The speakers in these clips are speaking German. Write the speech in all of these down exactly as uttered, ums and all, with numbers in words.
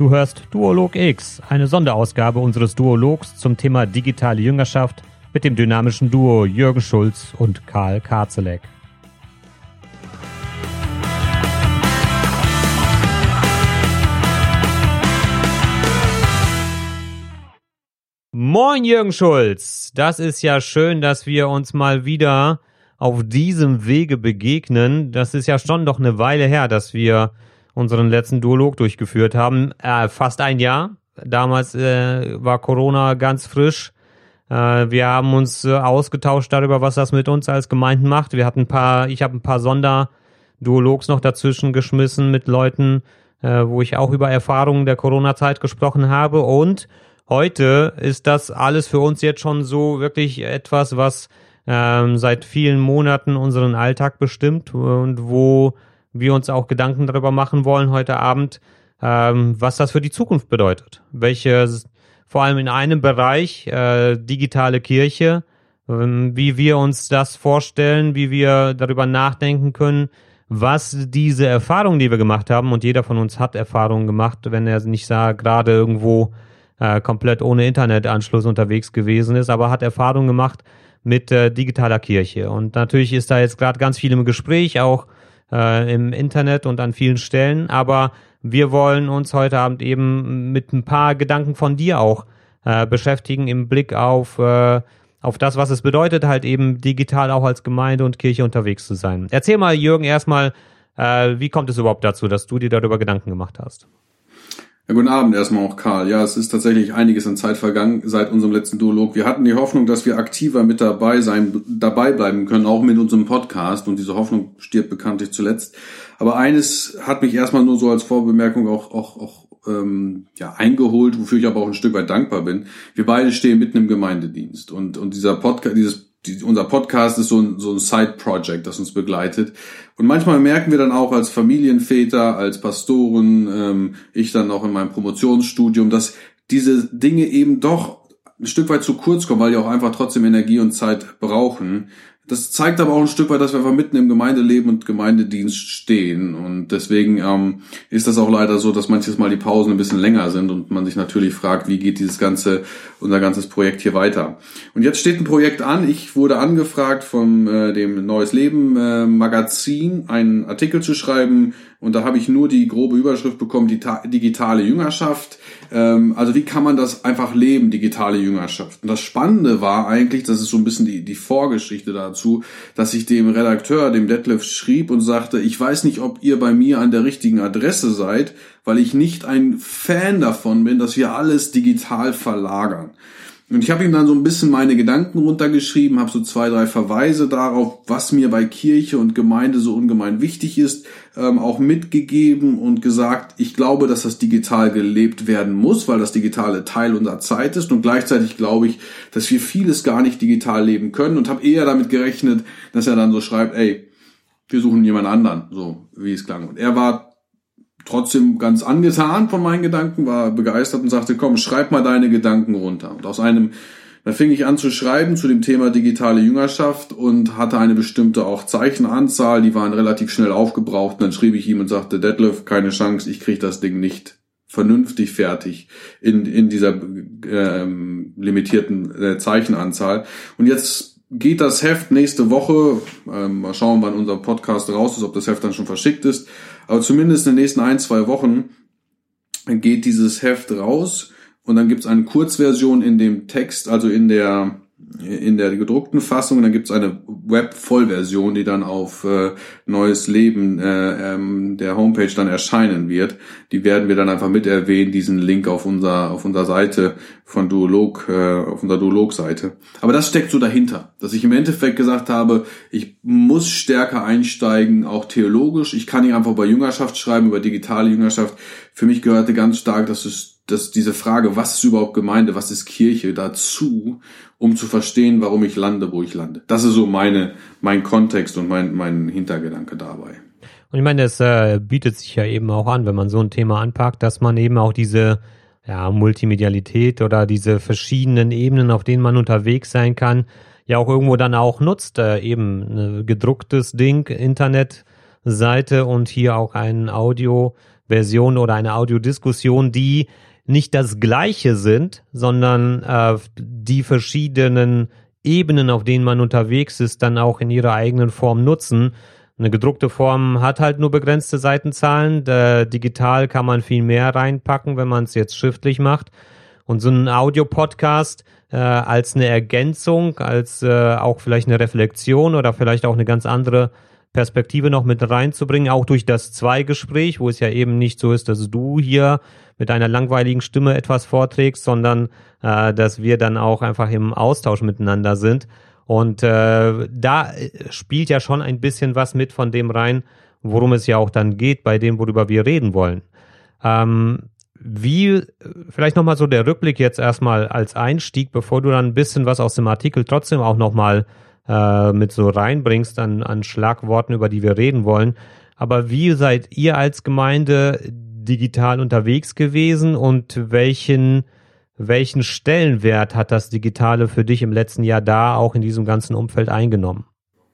Du hörst Duolog X, eine Sonderausgabe unseres Duologs zum Thema digitale Jüngerschaft mit dem dynamischen Duo Jürgen Schulz und Karl Karzeleck. Moin Jürgen Schulz, das ist ja schön, dass wir uns mal wieder auf diesem Wege begegnen. Das ist ja schon doch eine Weile her, dass wir unseren letzten Duolog durchgeführt haben. Äh, fast ein Jahr. Damals äh, war Corona ganz frisch. Äh, wir haben uns äh, ausgetauscht darüber, was das mit uns als Gemeinden macht. Wir hatten ein paar, ich habe ein paar Sonderduologs noch dazwischen geschmissen mit Leuten, äh, wo ich auch über Erfahrungen der Corona-Zeit gesprochen habe. Und heute ist das alles für uns jetzt schon so wirklich etwas, was ähm, seit vielen Monaten unseren Alltag bestimmt und wo wir uns auch Gedanken darüber machen wollen heute Abend, ähm, was das für die Zukunft bedeutet. Welche, vor allem in einem Bereich, äh, digitale Kirche, ähm, wie wir uns das vorstellen, wie wir darüber nachdenken können, was diese Erfahrungen, die wir gemacht haben, und jeder von uns hat Erfahrungen gemacht, wenn er nicht sah, gerade irgendwo äh, komplett ohne Internetanschluss unterwegs gewesen ist, aber hat Erfahrungen gemacht mit äh, digitaler Kirche. Und natürlich ist da jetzt gerade ganz viel im Gespräch, auch äh, im Internet und an vielen Stellen, aber wir wollen uns heute Abend eben mit ein paar Gedanken von dir auch äh, beschäftigen im Blick auf, äh, auf das, was es bedeutet, halt eben digital auch als Gemeinde und Kirche unterwegs zu sein. Erzähl mal, Jürgen, erstmal, äh, wie kommt es überhaupt dazu, dass du dir darüber Gedanken gemacht hast? Ja, guten Abend erstmal auch, Karl. Ja, es ist tatsächlich einiges an Zeit vergangen seit unserem letzten Duolog. Wir hatten die Hoffnung, dass wir aktiver mit dabei sein, dabei bleiben können, auch mit unserem Podcast. Und diese Hoffnung stirbt bekanntlich zuletzt. Aber eines hat mich erstmal nur so als Vorbemerkung auch, auch, auch ähm, ja, eingeholt, wofür ich aber auch ein Stück weit dankbar bin. Wir beide stehen mitten im Gemeindedienst. Und, und dieser Podcast, dieses Die, unser Podcast ist so ein, so ein Side-Project, das uns begleitet. Und manchmal merken wir dann auch als Familienväter, als Pastoren, ähm, ich dann auch in meinem Promotionsstudium, dass diese Dinge eben doch ein Stück weit zu kurz kommen, weil die auch einfach trotzdem Energie und Zeit brauchen. Das zeigt aber auch ein Stück weit, dass wir einfach mitten im Gemeindeleben und Gemeindedienst stehen. Und deswegen ähm, ist das auch leider so, dass manches Mal die Pausen ein bisschen länger sind und man sich natürlich fragt, wie geht dieses ganze, unser ganzes Projekt hier weiter. Und jetzt steht ein Projekt an. Ich wurde angefragt vom äh, dem Neues Leben äh, Magazin, einen Artikel zu schreiben. Und da habe ich nur die grobe Überschrift bekommen, die ta- digitale Jüngerschaft. Ähm, also wie kann man das einfach leben, digitale Jüngerschaft? Und das Spannende war eigentlich, das ist so ein bisschen die, die Vorgeschichte dazu, dass ich dem Redakteur, dem Detlef, schrieb und sagte, ich weiß nicht, ob ihr bei mir an der richtigen Adresse seid, weil ich nicht ein Fan davon bin, dass wir alles digital verlagern. Und ich habe ihm dann so ein bisschen meine Gedanken runtergeschrieben, habe so zwei, drei Verweise darauf, was mir bei Kirche und Gemeinde so ungemein wichtig ist, ähm, auch mitgegeben und gesagt, ich glaube, dass das digital gelebt werden muss, weil das Digitale Teil unserer Zeit ist. Und gleichzeitig glaube ich, dass wir vieles gar nicht digital leben können und habe eher damit gerechnet, dass er dann so schreibt, ey, wir suchen jemand anderen, so wie es klang. Und er war trotzdem ganz angetan von meinen Gedanken, war begeistert und sagte, komm, schreib mal deine Gedanken runter. Und aus einem, da fing ich an zu schreiben zu dem Thema digitale Jüngerschaft und hatte eine bestimmte auch Zeichenanzahl, die waren relativ schnell aufgebraucht. Und dann schrieb ich ihm und sagte, Detlef, keine Chance, ich kriege das Ding nicht vernünftig fertig in in dieser ähm, limitierten äh, Zeichenanzahl. Und jetzt geht das Heft nächste Woche, ähm, mal schauen, wann unser Podcast raus ist, ob das Heft dann schon verschickt ist, aber zumindest in den nächsten ein, zwei Wochen geht dieses Heft raus und dann gibt es eine Kurzversion in dem Text, also in der in der gedruckten Fassung, und dann gibt es eine Web-Vollversion, die dann auf äh, Neues Leben äh, ähm, der Homepage dann erscheinen wird. Die werden wir dann einfach mit erwähnen, diesen Link auf unserer auf unserer Seite von Duolog, äh, auf unserer Duolog-Seite. Aber das steckt so dahinter, dass ich im Endeffekt gesagt habe, ich muss stärker einsteigen, auch theologisch. Ich kann nicht einfach über Jüngerschaft schreiben, über digitale Jüngerschaft. Für mich gehörte ganz stark, dass es dass diese Frage, was ist überhaupt Gemeinde, was ist Kirche, dazu, um zu verstehen, warum ich lande, wo ich lande. Das ist so meine mein Kontext und mein mein Hintergedanke dabei. Und ich meine, es äh, bietet sich ja eben auch an, wenn man so ein Thema anpackt, dass man eben auch diese ja, Multimedialität oder diese verschiedenen Ebenen, auf denen man unterwegs sein kann, ja auch irgendwo dann auch nutzt. Äh, eben ein gedrucktes Ding, Internetseite und hier auch ein Audio Version oder eine Audiodiskussion, die nicht das Gleiche sind, sondern äh, die verschiedenen Ebenen, auf denen man unterwegs ist, dann auch in ihrer eigenen Form nutzen. Eine gedruckte Form hat halt nur begrenzte Seitenzahlen. Äh, digital kann man viel mehr reinpacken, wenn man es jetzt schriftlich macht. Und so ein Audio-Podcast äh, als eine Ergänzung, als äh, auch vielleicht eine Reflexion oder vielleicht auch eine ganz andere Perspektive noch mit reinzubringen, auch durch das Zweigespräch, wo es ja eben nicht so ist, dass du hier mit einer langweiligen Stimme etwas vorträgst, sondern äh, dass wir dann auch einfach im Austausch miteinander sind. Und äh, da spielt ja schon ein bisschen was mit von dem rein, worum es ja auch dann geht, bei dem, worüber wir reden wollen. Ähm, wie, vielleicht nochmal so der Rückblick jetzt erstmal als Einstieg, bevor du dann ein bisschen was aus dem Artikel trotzdem auch nochmal äh, mit so reinbringst an, an Schlagworten, über die wir reden wollen. Aber wie seid ihr als Gemeinde digital unterwegs gewesen und welchen, welchen Stellenwert hat das Digitale für dich im letzten Jahr da auch in diesem ganzen Umfeld eingenommen?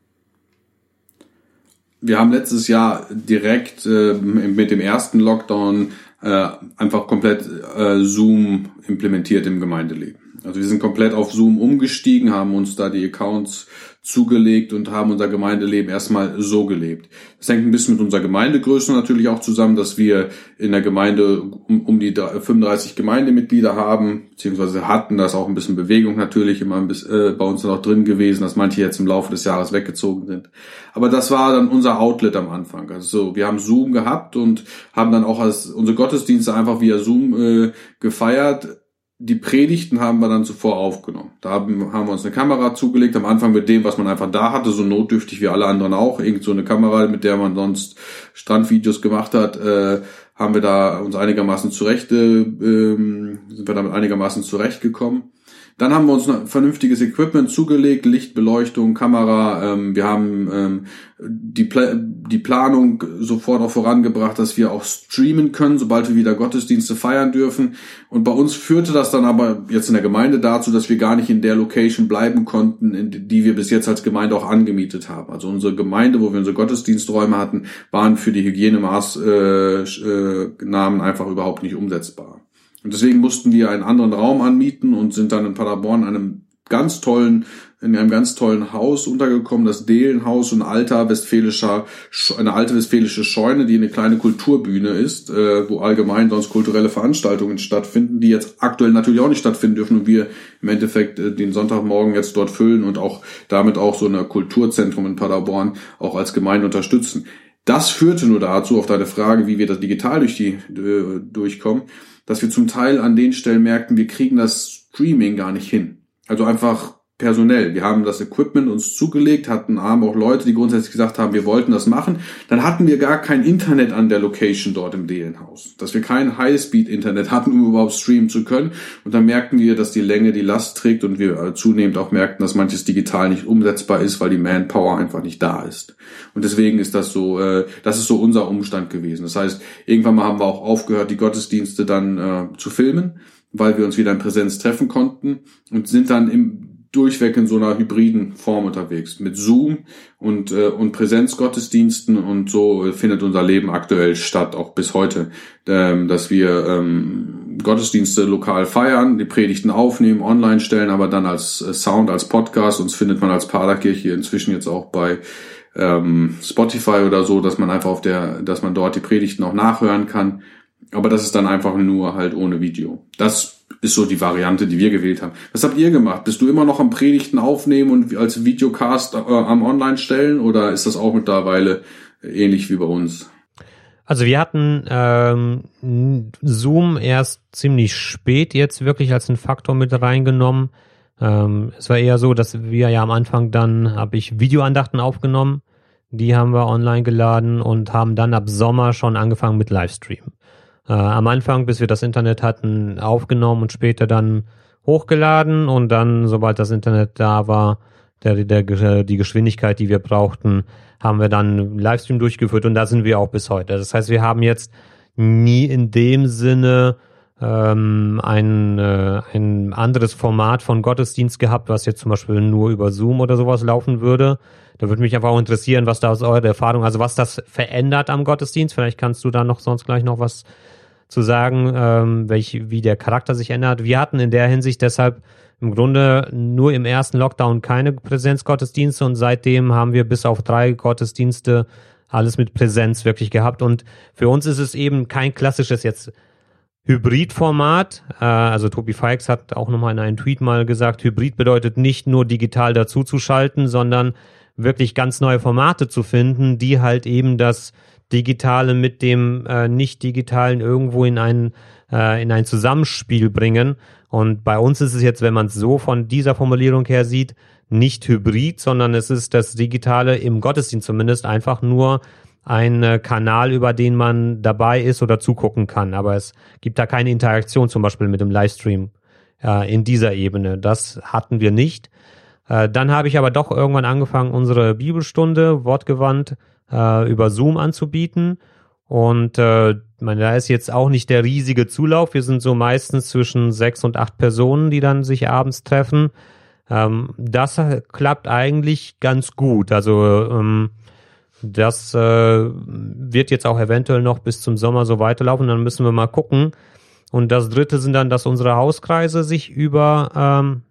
Wir haben letztes Jahr direkt äh, mit dem ersten Lockdown äh, einfach komplett äh, Zoom implementiert im Gemeindeleben. Also wir sind komplett auf Zoom umgestiegen, haben uns da die Accounts zugelegt und haben unser Gemeindeleben erstmal so gelebt. Das hängt ein bisschen mit unserer Gemeindegröße natürlich auch zusammen, dass wir in der Gemeinde um, um die fünfunddreißig Gemeindemitglieder haben, beziehungsweise hatten. Da ist auch ein bisschen Bewegung natürlich immer ein bisschen, äh, bei uns noch drin gewesen, dass manche jetzt im Laufe des Jahres weggezogen sind. Aber das war dann unser Outlet am Anfang. Also so, wir haben Zoom gehabt und haben dann auch als unsere Gottesdienste einfach via Zoom äh, gefeiert. Die Predigten haben wir dann zuvor aufgenommen. Da haben, haben wir uns eine Kamera zugelegt, am Anfang mit dem, was man einfach da hatte, so notdürftig wie alle anderen auch. Irgend so eine Kamera, mit der man sonst Strandvideos gemacht hat, äh, haben wir da uns einigermaßen zurecht, äh, ähm, sind wir damit einigermaßen zurechtgekommen. Dann haben wir uns ein vernünftiges Equipment zugelegt, Lichtbeleuchtung, Kamera. Ähm, wir haben ähm, die, Pla- die Planung sofort auch vorangebracht, dass wir auch streamen können, sobald wir wieder Gottesdienste feiern dürfen. Und bei uns führte das dann aber jetzt in der Gemeinde dazu, dass wir gar nicht in der Location bleiben konnten, in die wir bis jetzt als Gemeinde auch angemietet haben. Also unsere Gemeinde, wo wir unsere Gottesdiensträume hatten, waren für die Hygienemaßnahmen äh, einfach überhaupt nicht umsetzbar. Und deswegen mussten wir einen anderen Raum anmieten und sind dann in Paderborn in einem ganz tollen, in einem ganz tollen Haus untergekommen, das Dehlenhaus, ein alter westfälischer, eine alte westfälische Scheune, die eine kleine Kulturbühne ist, äh, wo allgemein sonst kulturelle Veranstaltungen stattfinden, die jetzt aktuell natürlich auch nicht stattfinden dürfen und wir im Endeffekt äh, den Sonntagmorgen jetzt dort füllen und auch damit auch so ein Kulturzentrum in Paderborn auch als Gemeinde unterstützen. Das führte nur dazu, auf deine Frage, wie wir das digital durch die äh, durchkommen, dass wir zum Teil an den Stellen merkten, wir kriegen das Streaming gar nicht hin. Also einfach personell. Wir haben das Equipment uns zugelegt, hatten haben auch Leute, die grundsätzlich gesagt haben, wir wollten das machen. Dann hatten wir gar kein Internet an der Location dort im Dehlenhaus. Dass wir kein Highspeed-Internet hatten, um überhaupt streamen zu können. Und dann merkten wir, dass die Länge die Last trägt und wir zunehmend auch merkten, dass manches digital nicht umsetzbar ist, weil die Manpower einfach nicht da ist. Und deswegen ist das so, äh, das ist so unser Umstand gewesen. Das heißt, irgendwann mal haben wir auch aufgehört, die Gottesdienste dann äh, zu filmen, weil wir uns wieder in Präsenz treffen konnten und sind dann im durchweg in so einer hybriden Form unterwegs mit Zoom und äh, und Präsenzgottesdiensten und so findet unser Leben aktuell statt, auch bis heute, ähm, dass wir ähm, Gottesdienste lokal feiern, die Predigten aufnehmen, online stellen, aber dann als äh, Sound, als Podcast. Uns findet man als Paderkirche inzwischen jetzt auch bei ähm, Spotify oder so, dass man einfach auf der, dass man dort die Predigten auch nachhören kann. Aber das ist dann einfach nur halt ohne Video. Das ist so die Variante, die wir gewählt haben. Was habt ihr gemacht? Bist du immer noch am Predigten aufnehmen und als Videocast äh, am Online stellen oder ist das auch mittlerweile ähnlich wie bei uns? Also wir hatten ähm, Zoom erst ziemlich spät jetzt wirklich als einen Faktor mit reingenommen. Ähm, es war eher so, dass wir ja am Anfang dann, habe ich Videoandachten aufgenommen, die haben wir online geladen und haben dann ab Sommer schon angefangen mit Livestream. Äh, am Anfang, bis wir das Internet hatten, aufgenommen und später dann hochgeladen und dann, sobald das Internet da war, der, der, die Geschwindigkeit, die wir brauchten, haben wir dann Livestream durchgeführt und da sind wir auch bis heute. Das heißt, wir haben jetzt nie in dem Sinne ähm, ein, äh, ein anderes Format von Gottesdienst gehabt, was jetzt zum Beispiel nur über Zoom oder sowas laufen würde. Da würde mich einfach auch interessieren, was da aus eurer Erfahrung, also was das verändert am Gottesdienst. Vielleicht kannst du da noch sonst gleich noch was zu sagen, ähm, welch, wie der Charakter sich ändert. Wir hatten in der Hinsicht deshalb im Grunde nur im ersten Lockdown keine Präsenzgottesdienste und seitdem haben wir bis auf drei Gottesdienste alles mit Präsenz wirklich gehabt. Und für uns ist es eben kein klassisches jetzt Hybridformat. Äh, also Tobi Feix hat auch nochmal in einem Tweet mal gesagt, Hybrid bedeutet nicht nur digital dazuzuschalten, sondern wirklich ganz neue Formate zu finden, die halt eben das Digitale mit dem äh, Nicht-Digitalen irgendwo in ein, äh, in ein Zusammenspiel bringen. Und bei uns ist es jetzt, wenn man es so von dieser Formulierung her sieht, nicht Hybrid, sondern es ist das Digitale im Gottesdienst zumindest einfach nur ein äh, Kanal, über den man dabei ist oder zugucken kann. Aber es gibt da keine Interaktion zum Beispiel mit dem Livestream äh, in dieser Ebene. Das hatten wir nicht. Äh, dann habe ich aber doch irgendwann angefangen, unsere Bibelstunde wortgewandt äh, über Zoom anzubieten. Und äh, meine, da ist jetzt auch nicht der riesige Zulauf. Wir sind so meistens zwischen sechs und acht Personen, die dann sich abends treffen. Ähm, das klappt eigentlich ganz gut. Also ähm, das äh, wird jetzt auch eventuell noch bis zum Sommer so weiterlaufen. Dann müssen wir mal gucken. Und das Dritte sind dann, dass unsere Hauskreise sich über ähm,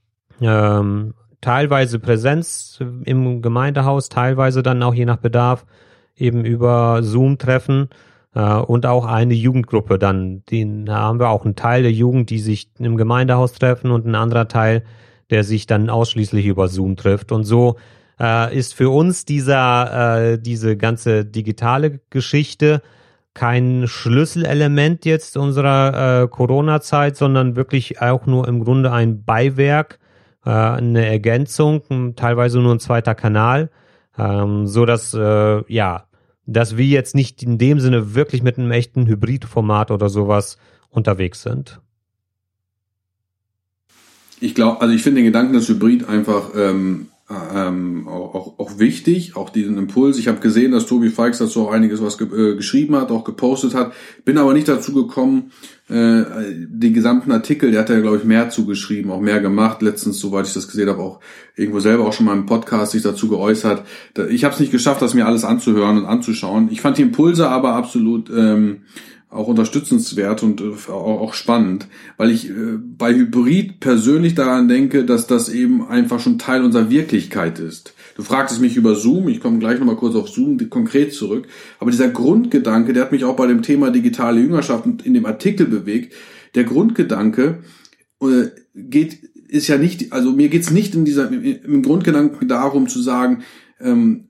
ähm, teilweise Präsenz im Gemeindehaus, teilweise dann auch je nach Bedarf eben über Zoom treffen äh, und auch eine Jugendgruppe dann. Den, da haben wir auch einen Teil der Jugend, die sich im Gemeindehaus treffen und ein anderer Teil, der sich dann ausschließlich über Zoom trifft. Und so äh, ist für uns dieser äh, diese ganze digitale Geschichte kein Schlüsselelement jetzt unserer äh, Corona-Zeit, sondern wirklich auch nur im Grunde ein Beiwerk, äh, eine Ergänzung, teilweise nur ein zweiter Kanal, ähm, so dass äh, ja, dass wir jetzt nicht in dem Sinne wirklich mit einem echten Hybridformat oder sowas unterwegs sind. Ich glaube, also ich finde den Gedanken des Hybrid einfach ähm, ähm, auch, auch, auch wichtig, auch diesen Impuls. Ich habe gesehen, dass Tobi Feix dazu auch einiges was ge- äh, geschrieben hat, auch gepostet hat. Bin aber nicht dazu gekommen, äh, den gesamten Artikel, der hat ja, glaube ich, mehr zugeschrieben, auch mehr gemacht. Letztens, soweit ich das gesehen habe, auch irgendwo selber auch schon mal im Podcast sich dazu geäußert. Ich habe es nicht geschafft, das mir alles anzuhören und anzuschauen. Ich fand die Impulse aber absolut ähm, auch unterstützenswert und äh, auch, auch spannend, weil ich äh, bei Hybrid persönlich daran denke, dass das eben einfach schon Teil unserer Wirklichkeit ist. Du fragtest mich über Zoom, ich komme gleich nochmal kurz auf Zoom konkret zurück, aber dieser Grundgedanke, der hat mich auch bei dem Thema digitale Jüngerschaft in dem Artikel bewegt. Der Grundgedanke äh, geht, ist ja nicht, also mir geht's nicht in dieser, im Grundgedanken darum zu sagen, ähm,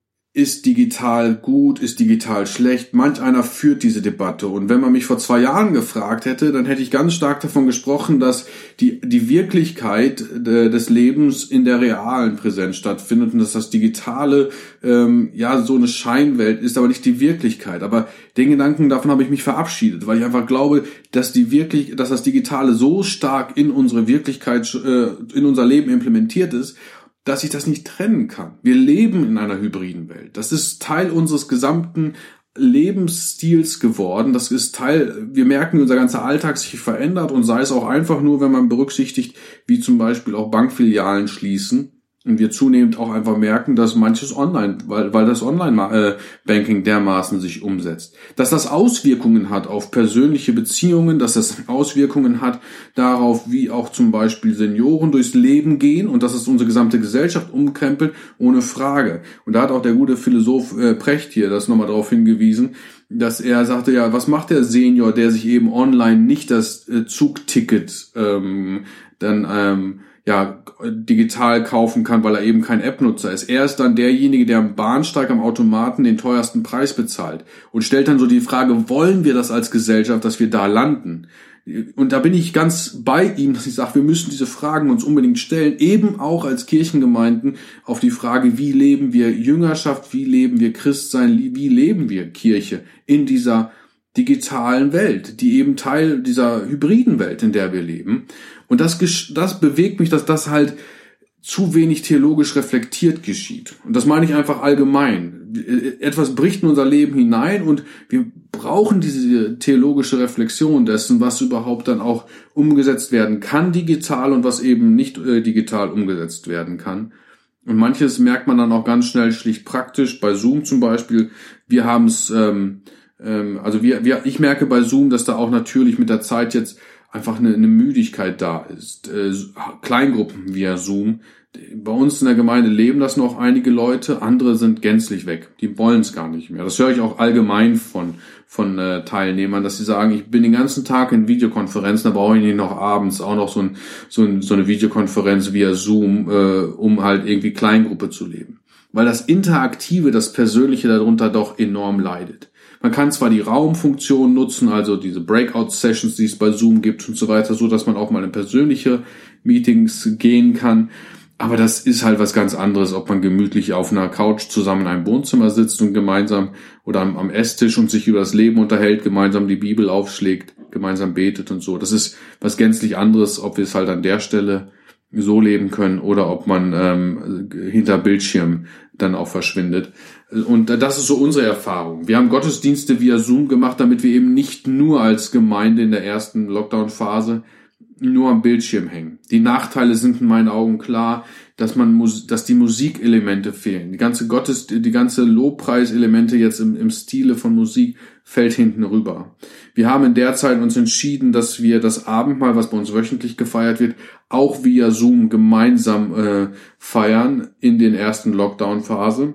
ist digital gut, ist digital schlecht? Manch einer führt diese Debatte. Und wenn man mich vor zwei Jahren gefragt hätte, dann hätte ich ganz stark davon gesprochen, dass die, die Wirklichkeit de, des Lebens in der realen Präsenz stattfindet und dass das Digitale ähm, ja so eine Scheinwelt ist, aber nicht die Wirklichkeit. Aber den Gedanken, davon habe ich mich verabschiedet, weil ich einfach glaube, dass die wirklich, dass das Digitale so stark in unsere Wirklichkeit, äh, in unser Leben implementiert ist, dass ich das nicht trennen kann. Wir leben in einer hybriden Welt. Das ist Teil unseres gesamten Lebensstils geworden. Das ist Teil, wir merken, wie unser ganzer Alltag sich verändert und sei es auch einfach nur, wenn man berücksichtigt, wie zum Beispiel auch Bankfilialen schließen und wir zunehmend auch einfach merken, dass manches online, weil, weil das Online-Banking dermaßen sich umsetzt. Dass das Auswirkungen hat auf persönliche Beziehungen, dass das Auswirkungen hat darauf, wie auch zum Beispiel Senioren durchs Leben gehen und dass es unsere gesamte Gesellschaft umkrempelt, ohne Frage. Und da hat auch der gute Philosoph äh, Precht hier das nochmal darauf hingewiesen, dass er sagte, ja, was macht der Senior, der sich eben online nicht das äh, Zugticket ähm, dann ähm, ja digital kaufen kann, weil er eben kein App-Nutzer ist. Er ist dann derjenige, der am Bahnsteig am Automaten den teuersten Preis bezahlt und stellt dann so die Frage, wollen wir das als Gesellschaft, dass wir da landen? Und da bin ich ganz bei ihm, dass ich sage, wir müssen diese Fragen uns unbedingt stellen, eben auch als Kirchengemeinden auf die Frage, wie leben wir Jüngerschaft, wie leben wir Christsein, wie leben wir Kirche in dieser digitalen Welt, die eben Teil dieser hybriden Welt, in der wir leben. Und das, das bewegt mich, dass das halt zu wenig theologisch reflektiert geschieht. Und das meine ich einfach allgemein. Etwas bricht in unser Leben hinein und wir brauchen diese theologische Reflexion dessen, was überhaupt dann auch umgesetzt werden kann digital und was eben nicht äh, digital umgesetzt werden kann. Und manches merkt man dann auch ganz schnell schlicht praktisch. Bei Zoom zum Beispiel, wir haben es, ähm, ähm, also wir, wir, ich merke bei Zoom, dass da auch natürlich mit der Zeit jetzt einfach eine, eine Müdigkeit da ist. Äh, Kleingruppen via Zoom. Bei uns in der Gemeinde leben das noch einige Leute, andere sind gänzlich weg. Die wollen es gar nicht mehr. Das höre ich auch allgemein von von äh, Teilnehmern, dass sie sagen, ich bin den ganzen Tag in Videokonferenzen, da brauche ich nicht noch abends auch noch so, ein, so, ein, so eine Videokonferenz via Zoom, äh, um halt irgendwie Kleingruppe zu leben. Weil das Interaktive, das Persönliche darunter doch enorm leidet. Man kann zwar die Raumfunktion nutzen, also diese Breakout-Sessions, die es bei Zoom gibt und so weiter, so dass man auch mal in persönliche Meetings gehen kann. Aber das ist halt was ganz anderes, ob man gemütlich auf einer Couch zusammen in einem Wohnzimmer sitzt und gemeinsam oder am, am Esstisch und sich über das Leben unterhält, gemeinsam die Bibel aufschlägt, gemeinsam betet und so. Das ist was gänzlich anderes, ob wir es halt an der Stelle so leben können oder ob man ähm, hinter Bildschirm dann auch verschwindet. Und das ist so unsere Erfahrung. Wir haben Gottesdienste via Zoom gemacht, damit wir eben nicht nur als Gemeinde in der ersten Lockdown-Phase nur am Bildschirm hängen. Die Nachteile sind in meinen Augen klar, dass man dass die Musikelemente fehlen. Die ganze Gottes, die ganze Lobpreiselemente jetzt im, im Stile von Musik fällt hinten rüber. Wir haben in der Zeit uns entschieden, dass wir das Abendmahl, was bei uns wöchentlich gefeiert wird, auch via Zoom gemeinsam äh, feiern in den ersten Lockdown-Phase.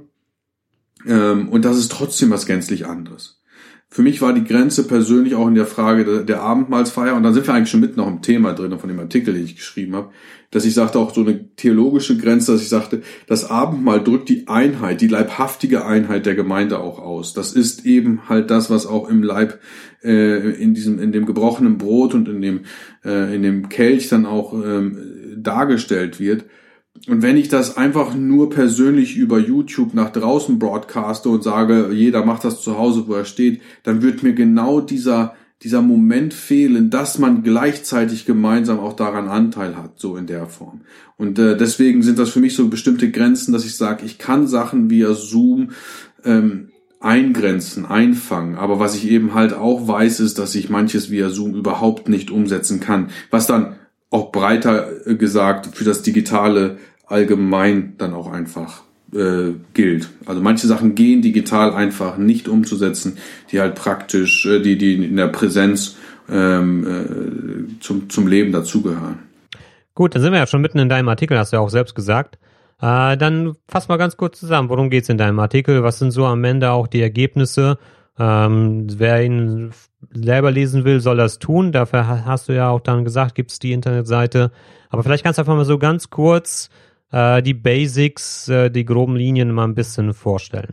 Ähm, und das ist trotzdem was gänzlich anderes. Für mich war die Grenze persönlich auch in der Frage der, der Abendmahlsfeier, und da sind wir eigentlich schon mitten noch im Thema drin, von dem Artikel, den ich geschrieben habe, dass ich sagte, auch so eine theologische Grenze, dass ich sagte, das Abendmahl drückt die Einheit, die leibhaftige Einheit der Gemeinde auch aus. Das ist eben halt das, was auch im Leib, äh, in diesem, in dem gebrochenen Brot und in dem, äh, in dem Kelch dann auch ähm, dargestellt wird. Und wenn ich das einfach nur persönlich über YouTube nach draußen broadcaste und sage, jeder macht das zu Hause, wo er steht, dann wird mir genau dieser dieser Moment fehlen, dass man gleichzeitig gemeinsam auch daran Anteil hat, so in der Form. Und äh, deswegen sind das für mich so bestimmte Grenzen, dass ich sage, ich kann Sachen via Zoom ähm, eingrenzen, einfangen. Aber was ich eben halt auch weiß, ist, dass ich manches via Zoom überhaupt nicht umsetzen kann, was dann auch breiter gesagt für das Digitale allgemein dann auch einfach äh, gilt. Also manche Sachen gehen digital einfach nicht umzusetzen, die halt praktisch, äh, die die in der Präsenz ähm, äh, zum zum Leben dazugehören. Gut, dann sind wir ja schon mitten in deinem Artikel, hast du ja auch selbst gesagt. Äh, dann fass mal ganz kurz zusammen, worum geht's in deinem Artikel? Was sind so am Ende auch die Ergebnisse? Ähm, wer ihn selber lesen will, soll das tun. Dafür hast du ja auch dann gesagt, gibt's die Internetseite. Aber vielleicht kannst du einfach mal so ganz kurz äh, die Basics, äh, die groben Linien mal ein bisschen vorstellen.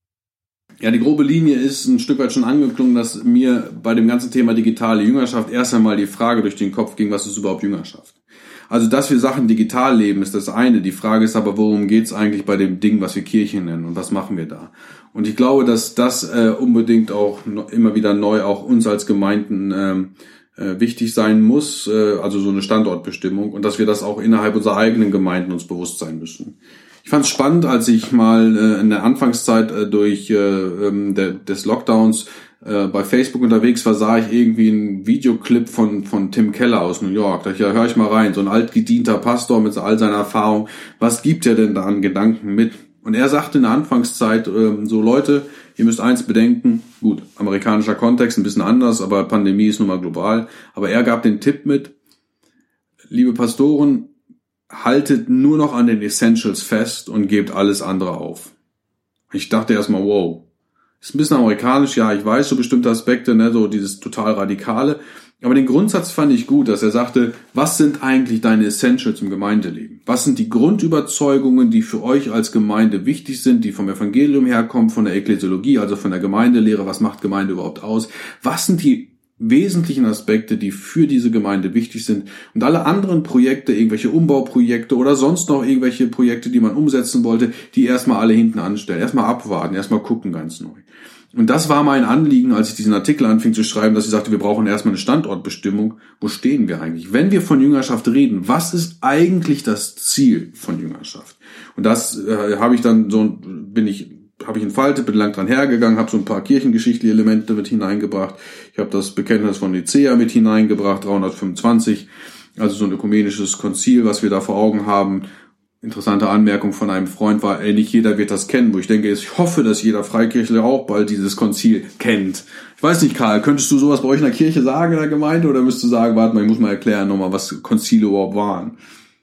Ja, die grobe Linie ist ein Stück weit schon angeklungen, dass mir bei dem ganzen Thema digitale Jüngerschaft erst einmal die Frage durch den Kopf ging, was ist überhaupt Jüngerschaft? Also, dass wir Sachen digital leben, ist das eine. Die Frage ist aber, worum geht's eigentlich bei dem Ding, was wir Kirche nennen, und was machen wir da? Und ich glaube, dass das äh, unbedingt auch no, immer wieder neu auch uns als Gemeinden ähm, äh, wichtig sein muss, äh, also so eine Standortbestimmung, und dass wir das auch innerhalb unserer eigenen Gemeinden uns bewusst sein müssen. Ich fand es spannend, als ich mal äh, in der Anfangszeit äh, durch äh, ähm, der, des Lockdowns äh, bei Facebook unterwegs war, sah ich irgendwie einen Videoclip von von Tim Keller aus New York. Da dachte ich, ja, hör ich mal rein, so ein altgedienter Pastor mit all seiner Erfahrung. Was gibt er denn da an Gedanken mit? Und er sagte in der Anfangszeit äh, so, Leute, ihr müsst eins bedenken, gut, amerikanischer Kontext, ein bisschen anders, aber Pandemie ist nun mal global. Aber er gab den Tipp mit, liebe Pastoren, haltet nur noch an den Essentials fest und gebt alles andere auf. Ich dachte erstmal, wow, ist ein bisschen amerikanisch, ja, ich weiß, so bestimmte Aspekte, ne, so dieses total Radikale. Aber den Grundsatz fand ich gut, dass er sagte, was sind eigentlich deine Essentials im Gemeindeleben? Was sind die Grundüberzeugungen, die für euch als Gemeinde wichtig sind, die vom Evangelium herkommen, von der Ekklesiologie, also von der Gemeindelehre, was macht Gemeinde überhaupt aus? Was sind die wesentlichen Aspekte, die für diese Gemeinde wichtig sind, und alle anderen Projekte, irgendwelche Umbauprojekte oder sonst noch irgendwelche Projekte, die man umsetzen wollte, die erstmal alle hinten anstellen, erstmal abwarten, erstmal gucken ganz neu. Und das war mein Anliegen, als ich diesen Artikel anfing zu schreiben, dass ich sagte, wir brauchen erstmal eine Standortbestimmung. Wo stehen wir eigentlich? Wenn wir von Jüngerschaft reden, was ist eigentlich das Ziel von Jüngerschaft? Und das äh, habe ich dann so, bin ich, habe ich entfaltet, bin lang dran hergegangen, habe so ein paar kirchengeschichtliche Elemente mit hineingebracht. Ich habe das Bekenntnis von Nicäa mit hineingebracht, dreihundertfünfundzwanzig, also so ein ökumenisches Konzil, was wir da vor Augen haben. Interessante Anmerkung von einem Freund war, ey, nicht jeder wird das kennen, wo ich denke, ich hoffe, dass jeder Freikirchler auch bald dieses Konzil kennt. Ich weiß nicht, Karl, könntest du sowas bei euch in der Kirche sagen, in der Gemeinde, oder müsstest du sagen, warte mal, ich muss mal erklären nochmal, was Konzile überhaupt waren?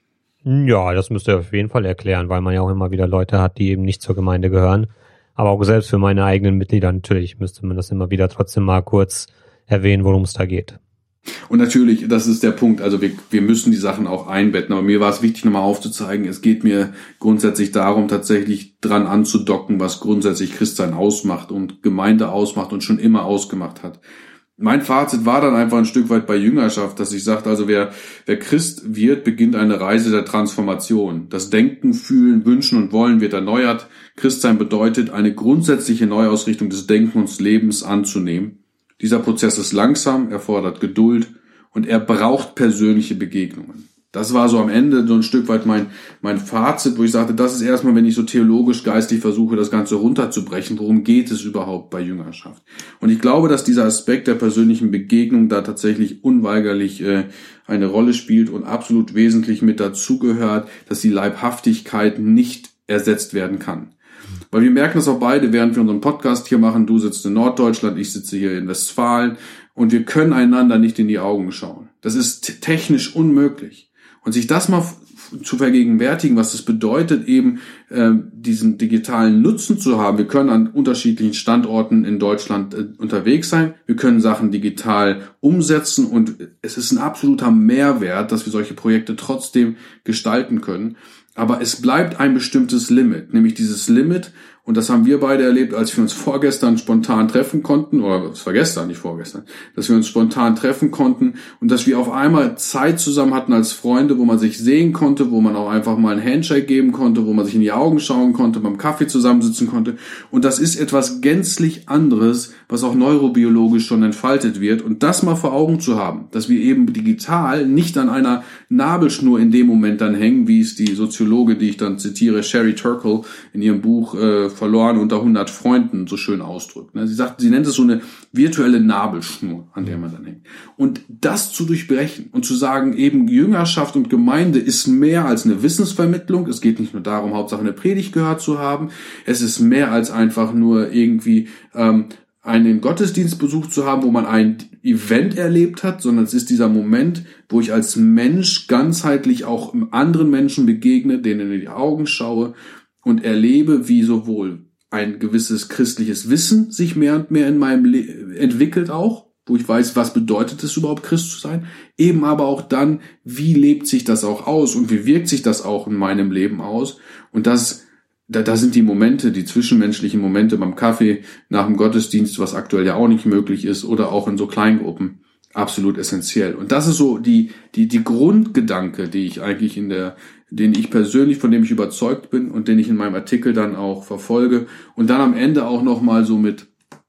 Ja, das müsst ihr auf jeden Fall erklären, weil man ja auch immer wieder Leute hat, die eben nicht zur Gemeinde gehören. Aber auch selbst für meine eigenen Mitglieder natürlich müsste man das immer wieder trotzdem mal kurz erwähnen, worum es da geht. Und natürlich, das ist der Punkt, also wir, wir müssen die Sachen auch einbetten, aber mir war es wichtig, nochmal aufzuzeigen, es geht mir grundsätzlich darum, tatsächlich dran anzudocken, was grundsätzlich Christsein ausmacht und Gemeinde ausmacht und schon immer ausgemacht hat. Mein Fazit war dann einfach ein Stück weit bei Jüngerschaft, dass ich sagte, also wer, wer Christ wird, beginnt eine Reise der Transformation. Das Denken, Fühlen, Wünschen und Wollen wird erneuert. Christsein bedeutet, eine grundsätzliche Neuausrichtung des Denkens und Lebens anzunehmen. Dieser Prozess ist langsam, erfordert Geduld und er braucht persönliche Begegnungen. Das war so am Ende so ein Stück weit mein, mein Fazit, wo ich sagte, das ist erstmal, wenn ich so theologisch, geistlich versuche, das Ganze runterzubrechen, worum geht es überhaupt bei Jüngerschaft? Und ich glaube, dass dieser Aspekt der persönlichen Begegnung da tatsächlich unweigerlich äh, eine Rolle spielt und absolut wesentlich mit dazugehört, dass die Leibhaftigkeit nicht ersetzt werden kann. Weil wir merken das auch beide, während wir unseren Podcast hier machen. Du sitzt in Norddeutschland, ich sitze hier in Westfalen und wir können einander nicht in die Augen schauen. Das ist technisch unmöglich. Und sich das mal f- zu vergegenwärtigen, was es bedeutet, eben äh, diesen digitalen Nutzen zu haben. Wir können an unterschiedlichen Standorten in Deutschland äh, unterwegs sein. Wir können Sachen digital umsetzen und es ist ein absoluter Mehrwert, dass wir solche Projekte trotzdem gestalten können. Aber es bleibt ein bestimmtes Limit, nämlich dieses Limit, und das haben wir beide erlebt, als wir uns vorgestern spontan treffen konnten, oder es war gestern, nicht vorgestern, dass wir uns spontan treffen konnten und dass wir auf einmal Zeit zusammen hatten als Freunde, wo man sich sehen konnte, wo man auch einfach mal einen Handshake geben konnte, wo man sich in die Augen schauen konnte, beim Kaffee zusammensitzen konnte. Und das ist etwas gänzlich anderes, was auch neurobiologisch schon entfaltet wird. Und das mal vor Augen zu haben, dass wir eben digital nicht an einer Nabelschnur in dem Moment dann hängen, wie es die Soziologe, die ich dann zitiere, Sherry Turkle, in ihrem Buch äh, Verloren unter hundert Freunden so schön ausdrückt. Sie sagt, sie nennt es so eine virtuelle Nabelschnur, an der man dann hängt. Und das zu durchbrechen und zu sagen, eben Jüngerschaft und Gemeinde ist mehr als eine Wissensvermittlung. Es geht nicht nur darum, Hauptsache eine Predigt gehört zu haben. Es ist mehr als einfach nur irgendwie ähm, einen Gottesdienstbesuch zu haben, wo man ein Event erlebt hat, sondern es ist dieser Moment, wo ich als Mensch ganzheitlich auch anderen Menschen begegne, denen in die Augen schaue und erlebe, wie sowohl ein gewisses christliches Wissen sich mehr und mehr in meinem Leben entwickelt auch, wo ich weiß, was bedeutet es überhaupt, Christ zu sein, eben aber auch dann, wie lebt sich das auch aus und wie wirkt sich das auch in meinem Leben aus. Und das, da, da sind die Momente, die zwischenmenschlichen Momente beim Kaffee, nach dem Gottesdienst, was aktuell ja auch nicht möglich ist, oder auch in so Kleingruppen, absolut essentiell. Und das ist so die, die, die Grundgedanke, die ich eigentlich in der, den ich persönlich, von dem ich überzeugt bin und den ich in meinem Artikel dann auch verfolge und dann am Ende auch nochmal so mit,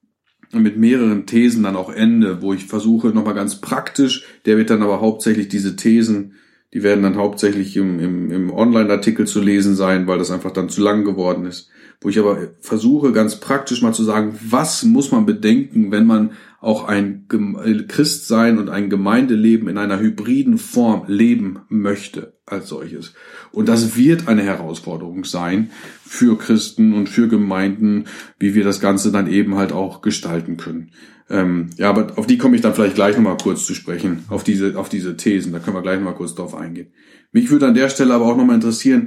mit mehreren Thesen dann auch ende, wo ich versuche nochmal ganz praktisch, der wird dann aber hauptsächlich diese Thesen, die werden dann hauptsächlich im, im, im Online-Artikel zu lesen sein, weil das einfach dann zu lang geworden ist, wo ich aber versuche ganz praktisch mal zu sagen, was muss man bedenken, wenn man auch ein Christsein und ein Gemeindeleben in einer hybriden Form leben möchte als solches. Und das wird eine Herausforderung sein für Christen und für Gemeinden, wie wir das Ganze dann eben halt auch gestalten können. Ähm, ja, aber auf die komme ich dann vielleicht gleich nochmal kurz zu sprechen, auf diese, auf diese Thesen, da können wir gleich nochmal kurz drauf eingehen. Mich würde an der Stelle aber auch nochmal interessieren,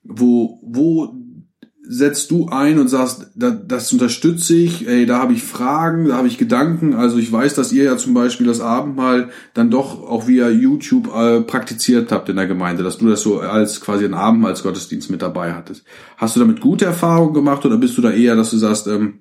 wo, wo setzt du ein und sagst, das, das unterstütze ich, ey, da habe ich Fragen, da habe ich Gedanken, also ich weiß, dass ihr ja zum Beispiel das Abendmahl dann doch auch via YouTube äh, praktiziert habt in der Gemeinde, dass du das so als quasi ein Abendmahlsgottesdienst mit dabei hattest. Hast du damit gute Erfahrungen gemacht oder bist du da eher, dass du sagst, ähm,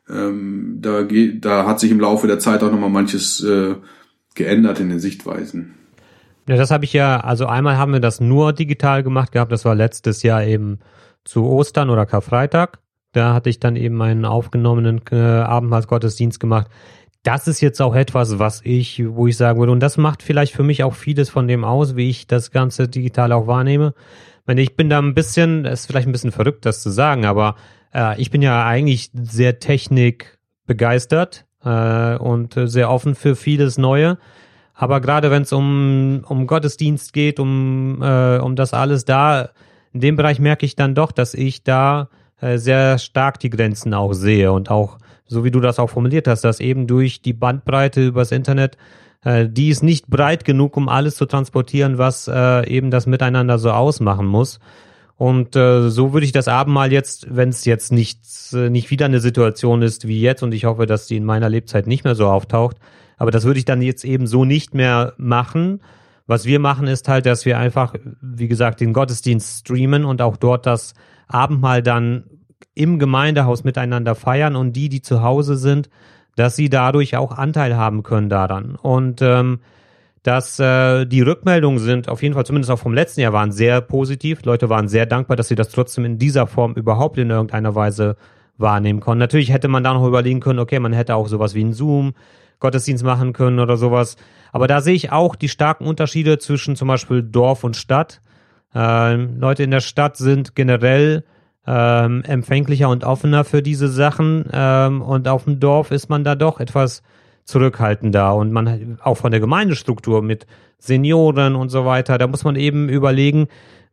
ähm, da, geht, da hat sich im Laufe der Zeit auch nochmal manches äh, geändert in den Sichtweisen? Ja, das habe ich ja, also einmal haben wir das nur digital gemacht gehabt, das war letztes Jahr eben zu Ostern oder Karfreitag, Da hatte ich dann eben meinen aufgenommenen äh, Abendmahlsgottesdienst gemacht. Das ist jetzt auch etwas, was ich, wo ich sagen würde, und das macht vielleicht für mich auch vieles von dem aus, wie ich das Ganze digital auch wahrnehme. Wenn ich bin da ein bisschen, es ist vielleicht ein bisschen verrückt, das zu sagen, aber äh, ich bin ja eigentlich sehr technikbegeistert äh, und sehr offen für vieles Neue. Aber gerade wenn es um um Gottesdienst geht, um äh, um das alles da, in dem Bereich merke ich dann doch, dass ich da äh, sehr stark die Grenzen auch sehe und auch, so wie du das auch formuliert hast, dass eben durch die Bandbreite übers Internet, äh, die ist nicht breit genug, um alles zu transportieren, was äh, eben das Miteinander so ausmachen muss. Und äh, so würde ich das Abendmahl jetzt, wenn es jetzt nicht, äh, nicht wieder eine Situation ist wie jetzt, und ich hoffe, dass die in meiner Lebzeit nicht mehr so auftaucht, aber das würde ich dann jetzt eben so nicht mehr machen. Was wir machen, ist halt, dass wir einfach, wie gesagt, den Gottesdienst streamen und auch dort das Abendmahl dann im Gemeindehaus miteinander feiern und die, die zu Hause sind, dass sie dadurch auch Anteil haben können daran. Und ähm, dass äh, die Rückmeldungen sind, auf jeden Fall zumindest auch vom letzten Jahr, waren sehr positiv. Leute waren sehr dankbar, dass sie das trotzdem in dieser Form überhaupt in irgendeiner Weise wahrnehmen konnten. Natürlich hätte man da noch überlegen können, okay, man hätte auch sowas wie einen Zoom Gottesdienst machen können oder sowas. Aber da sehe ich auch die starken Unterschiede zwischen zum Beispiel Dorf und Stadt. Ähm, Leute in der Stadt sind generell ähm, empfänglicher und offener für diese Sachen. Ähm, und auf dem Dorf ist man da doch etwas zurückhaltender. Und man auch von der Gemeindestruktur mit Senioren und so weiter, da muss man eben überlegen,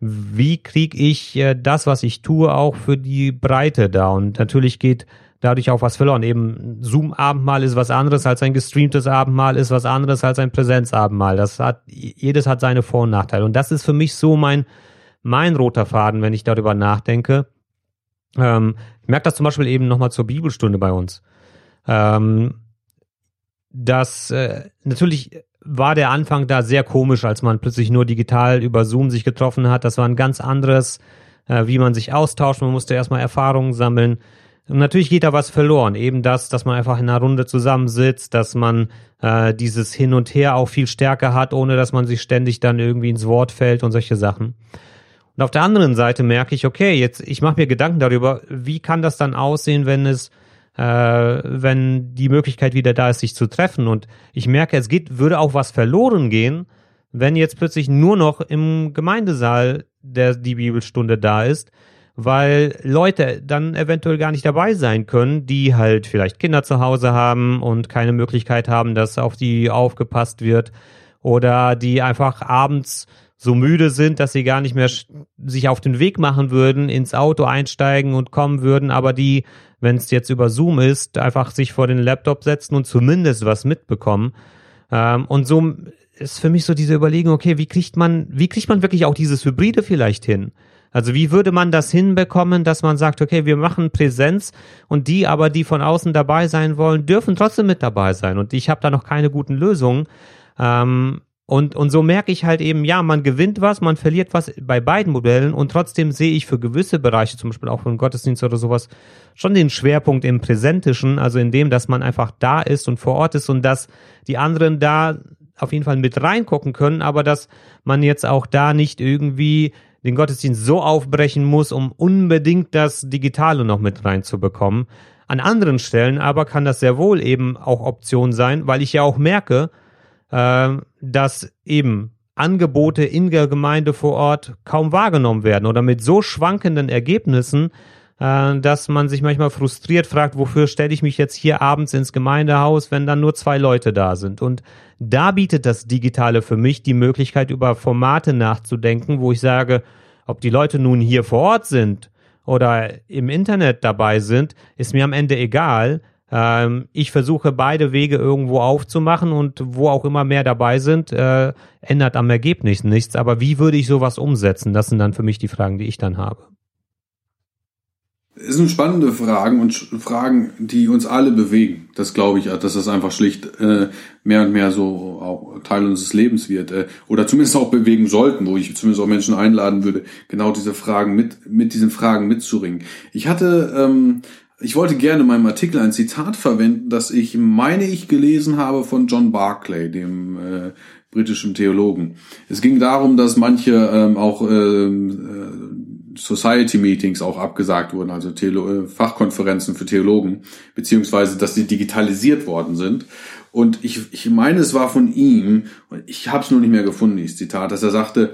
wie kriege ich äh, das, was ich tue, auch für die Breite da. Und natürlich geht dadurch auch was verloren. Eben Zoom-Abendmahl ist was anderes als ein gestreamtes Abendmahl, ist was anderes als ein Präsenzabendmahl. Das hat, jedes hat seine Vor- und Nachteile. Und das ist für mich so mein, mein roter Faden, wenn ich darüber nachdenke. Ähm, ich merke das zum Beispiel eben nochmal zur Bibelstunde bei uns. Ähm, das, äh, natürlich war der Anfang da sehr komisch, als man plötzlich nur digital über Zoom sich getroffen hat. Das war ein ganz anderes, äh, wie man sich austauscht. Man musste erstmal Erfahrungen sammeln. Und natürlich geht da was verloren, eben das, dass man einfach in einer Runde zusammensitzt, dass man äh, dieses Hin und Her auch viel stärker hat, ohne dass man sich ständig dann irgendwie ins Wort fällt und solche Sachen. Und auf der anderen Seite merke ich, okay, jetzt ich mache mir Gedanken darüber, wie kann das dann aussehen, wenn es, äh, wenn die Möglichkeit wieder da ist, sich zu treffen. Und ich merke, es geht, würde auch was verloren gehen, wenn jetzt plötzlich nur noch im Gemeindesaal der die Bibelstunde da ist, weil Leute dann eventuell gar nicht dabei sein können, die halt vielleicht Kinder zu Hause haben und keine Möglichkeit haben, dass auf die aufgepasst wird, oder die einfach abends so müde sind, dass sie gar nicht mehr sich auf den Weg machen würden, ins Auto einsteigen und kommen würden, aber die, wenn es jetzt über Zoom ist, einfach sich vor den Laptop setzen und zumindest was mitbekommen. Ähm, und so ist für mich so diese Überlegung, okay, wie kriegt man, wie kriegt man wirklich auch dieses Hybride vielleicht hin? Also wie würde man das hinbekommen, dass man sagt, okay, wir machen Präsenz, und die aber, die von außen dabei sein wollen, dürfen trotzdem mit dabei sein. Und ich habe da noch keine guten Lösungen. Ähm, und, und so merke ich halt eben, ja, man gewinnt was, man verliert was bei beiden Modellen, und trotzdem sehe ich für gewisse Bereiche, zum Beispiel auch für den Gottesdienst oder sowas, schon den Schwerpunkt im Präsentischen, also in dem, dass man einfach da ist und vor Ort ist und dass die anderen da auf jeden Fall mit reingucken können, aber dass man jetzt auch da nicht irgendwie den Gottesdienst so aufbrechen muss, um unbedingt das Digitale noch mit reinzubekommen. An anderen Stellen aber kann das sehr wohl eben auch Option sein, weil ich ja auch merke, äh, dass eben Angebote in der Gemeinde vor Ort kaum wahrgenommen werden oder mit so schwankenden Ergebnissen, äh, dass man sich manchmal frustriert fragt, wofür stelle ich mich jetzt hier abends ins Gemeindehaus, wenn dann nur zwei Leute da sind. Und da bietet das Digitale für mich die Möglichkeit, über Formate nachzudenken, wo ich sage, ob die Leute nun hier vor Ort sind oder im Internet dabei sind, ist mir am Ende egal. Ähm, ich versuche beide Wege irgendwo aufzumachen, und wo auch immer mehr dabei sind, äh, ändert am Ergebnis nichts. Aber wie würde ich sowas umsetzen? Das sind dann für mich die Fragen, die ich dann habe. Es sind spannende Fragen und Fragen, die uns alle bewegen. Das glaube ich, dass das einfach schlicht äh, mehr und mehr so auch Teil unseres Lebens wird. Äh, oder zumindest auch bewegen sollten, wo ich zumindest auch Menschen einladen würde, genau diese Fragen mit mit diesen Fragen mitzuringen. Ich hatte, ähm, ich wollte gerne in meinem Artikel ein Zitat verwenden, das ich, meine ich, gelesen habe von John Barclay, dem äh, britischen Theologen. Es ging darum, dass manche ähm, auch ähm, äh, Society-Meetings auch abgesagt wurden, also Theolo- Fachkonferenzen für Theologen, beziehungsweise dass sie digitalisiert worden sind. Und ich, ich meine, es war von ihm, ich habe es nur nicht mehr gefunden, dieses Zitat, dass er sagte,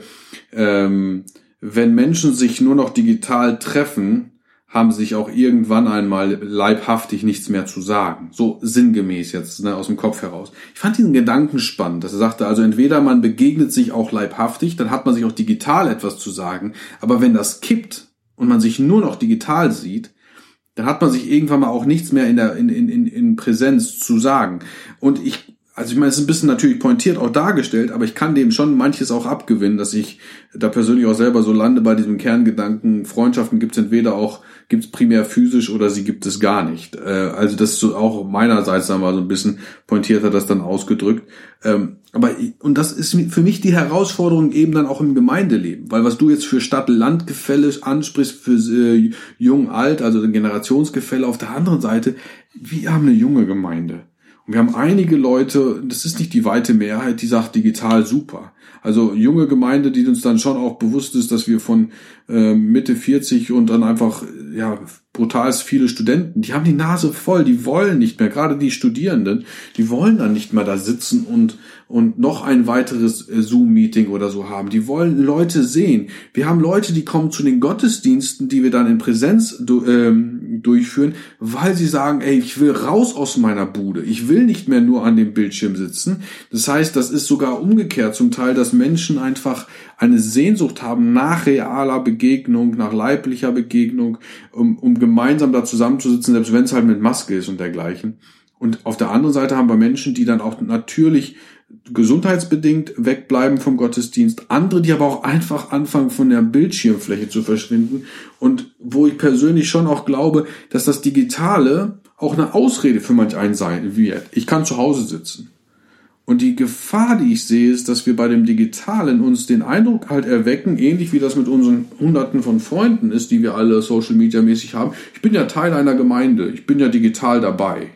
ähm, wenn Menschen sich nur noch digital treffen, haben sie sich auch irgendwann einmal leibhaftig nichts mehr zu sagen. So sinngemäß jetzt, ne, aus dem Kopf heraus. Ich fand diesen Gedanken spannend, dass er sagte, also entweder man begegnet sich auch leibhaftig, dann hat man sich auch digital etwas zu sagen, aber wenn das kippt und man sich nur noch digital sieht, dann hat man sich irgendwann mal auch nichts mehr in der in in in Präsenz zu sagen. Und ich, also ich meine, es ist ein bisschen natürlich pointiert auch dargestellt, aber ich kann dem schon manches auch abgewinnen, dass ich da persönlich auch selber so lande bei diesem Kerngedanken, Freundschaften gibt es entweder auch, gibt es primär physisch oder sie gibt es gar nicht. Also das ist so auch meinerseits dann mal so ein bisschen pointierter das dann ausgedrückt. Aber, und das ist für mich die Herausforderung eben dann auch im Gemeindeleben, weil was du jetzt für Stadt-Land-Gefälle ansprichst, für äh, Jung-Alt, also ein Generationsgefälle auf der anderen Seite, wir haben eine junge Gemeinde. Und wir haben einige Leute, das ist nicht die weite Mehrheit, die sagt digital super. Also junge Gemeinde, die uns dann schon auch bewusst ist, dass wir von äh, Mitte vierzig und dann einfach ja brutal viele Studenten, die haben die Nase voll, die wollen nicht mehr, gerade die Studierenden, die wollen dann nicht mehr da sitzen und und noch ein weiteres äh, Zoom-Meeting oder so haben. Die wollen Leute sehen. Wir haben Leute, die kommen zu den Gottesdiensten, die wir dann in Präsenz du, ähm, durchführen, weil sie sagen, ey, ich will raus aus meiner Bude. Ich will nicht mehr nur an dem Bildschirm sitzen. Das heißt, das ist sogar umgekehrt zum Teil, dass Menschen einfach eine Sehnsucht haben nach realer Begegnung, nach leiblicher Begegnung, um, um gemeinsam da zusammenzusitzen, selbst wenn es halt mit Maske ist und dergleichen. Und auf der anderen Seite haben wir Menschen, die dann auch natürlich gesundheitsbedingt wegbleiben vom Gottesdienst, andere, die aber auch einfach anfangen, von der Bildschirmfläche zu verschwinden und wo ich persönlich schon auch glaube, dass das Digitale auch eine Ausrede für manch einen sein wird. Ich kann zu Hause sitzen. Und die Gefahr, die ich sehe, ist, dass wir bei dem Digitalen uns den Eindruck halt erwecken, ähnlich wie das mit unseren Hunderten von Freunden ist, die wir alle Social-Media-mäßig haben. Ich bin ja Teil einer Gemeinde, ich bin ja digital dabei.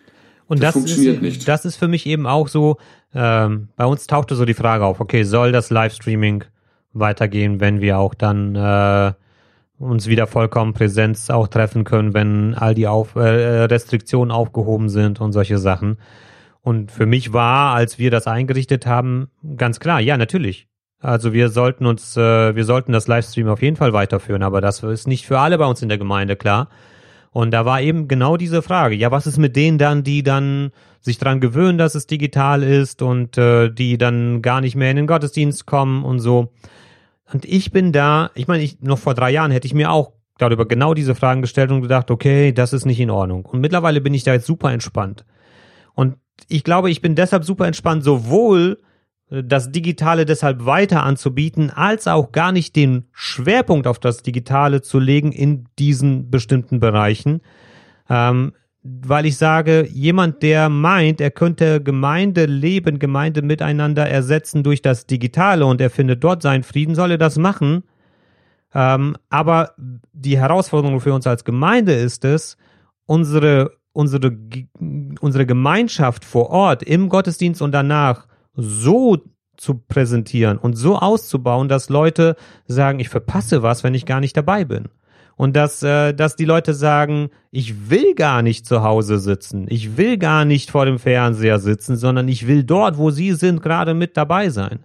Und das, das funktioniert ist, nicht. Das ist für mich eben auch so, ähm, bei uns tauchte so die Frage auf, okay, soll das Livestreaming weitergehen, wenn wir auch dann äh, uns wieder vollkommen Präsenz auch treffen können, wenn all die auf, äh, Restriktionen aufgehoben sind und solche Sachen. Und für mich war, als wir das eingerichtet haben, ganz klar, ja, natürlich. Also wir sollten uns, äh, wir sollten das Livestream auf jeden Fall weiterführen, aber das ist nicht für alle bei uns in der Gemeinde klar. Und da war eben genau diese Frage, ja, was ist mit denen dann, die dann sich dran gewöhnen, dass es digital ist und äh, die dann gar nicht mehr in den Gottesdienst kommen und so. Und ich bin da, ich meine, ich, noch vor drei Jahren hätte ich mir auch darüber genau diese Fragen gestellt und gedacht, okay, das ist nicht in Ordnung. Und mittlerweile bin ich da jetzt super entspannt. Und ich glaube, ich bin deshalb super entspannt, sowohl das Digitale deshalb weiter anzubieten, als auch gar nicht den Schwerpunkt auf das Digitale zu legen in diesen bestimmten Bereichen. Ähm, weil ich sage, jemand, der meint, er könnte Gemeindeleben, Gemeinde miteinander ersetzen durch das Digitale und er findet dort seinen Frieden, soll er das machen. Ähm, aber die Herausforderung für uns als Gemeinde ist es, unsere, unsere, unsere Gemeinschaft vor Ort im Gottesdienst und danach so zu präsentieren und so auszubauen, dass Leute sagen, ich verpasse was, wenn ich gar nicht dabei bin. Und dass, äh, dass die Leute sagen, ich will gar nicht zu Hause sitzen, ich will gar nicht vor dem Fernseher sitzen, sondern ich will dort, wo sie sind, gerade mit dabei sein.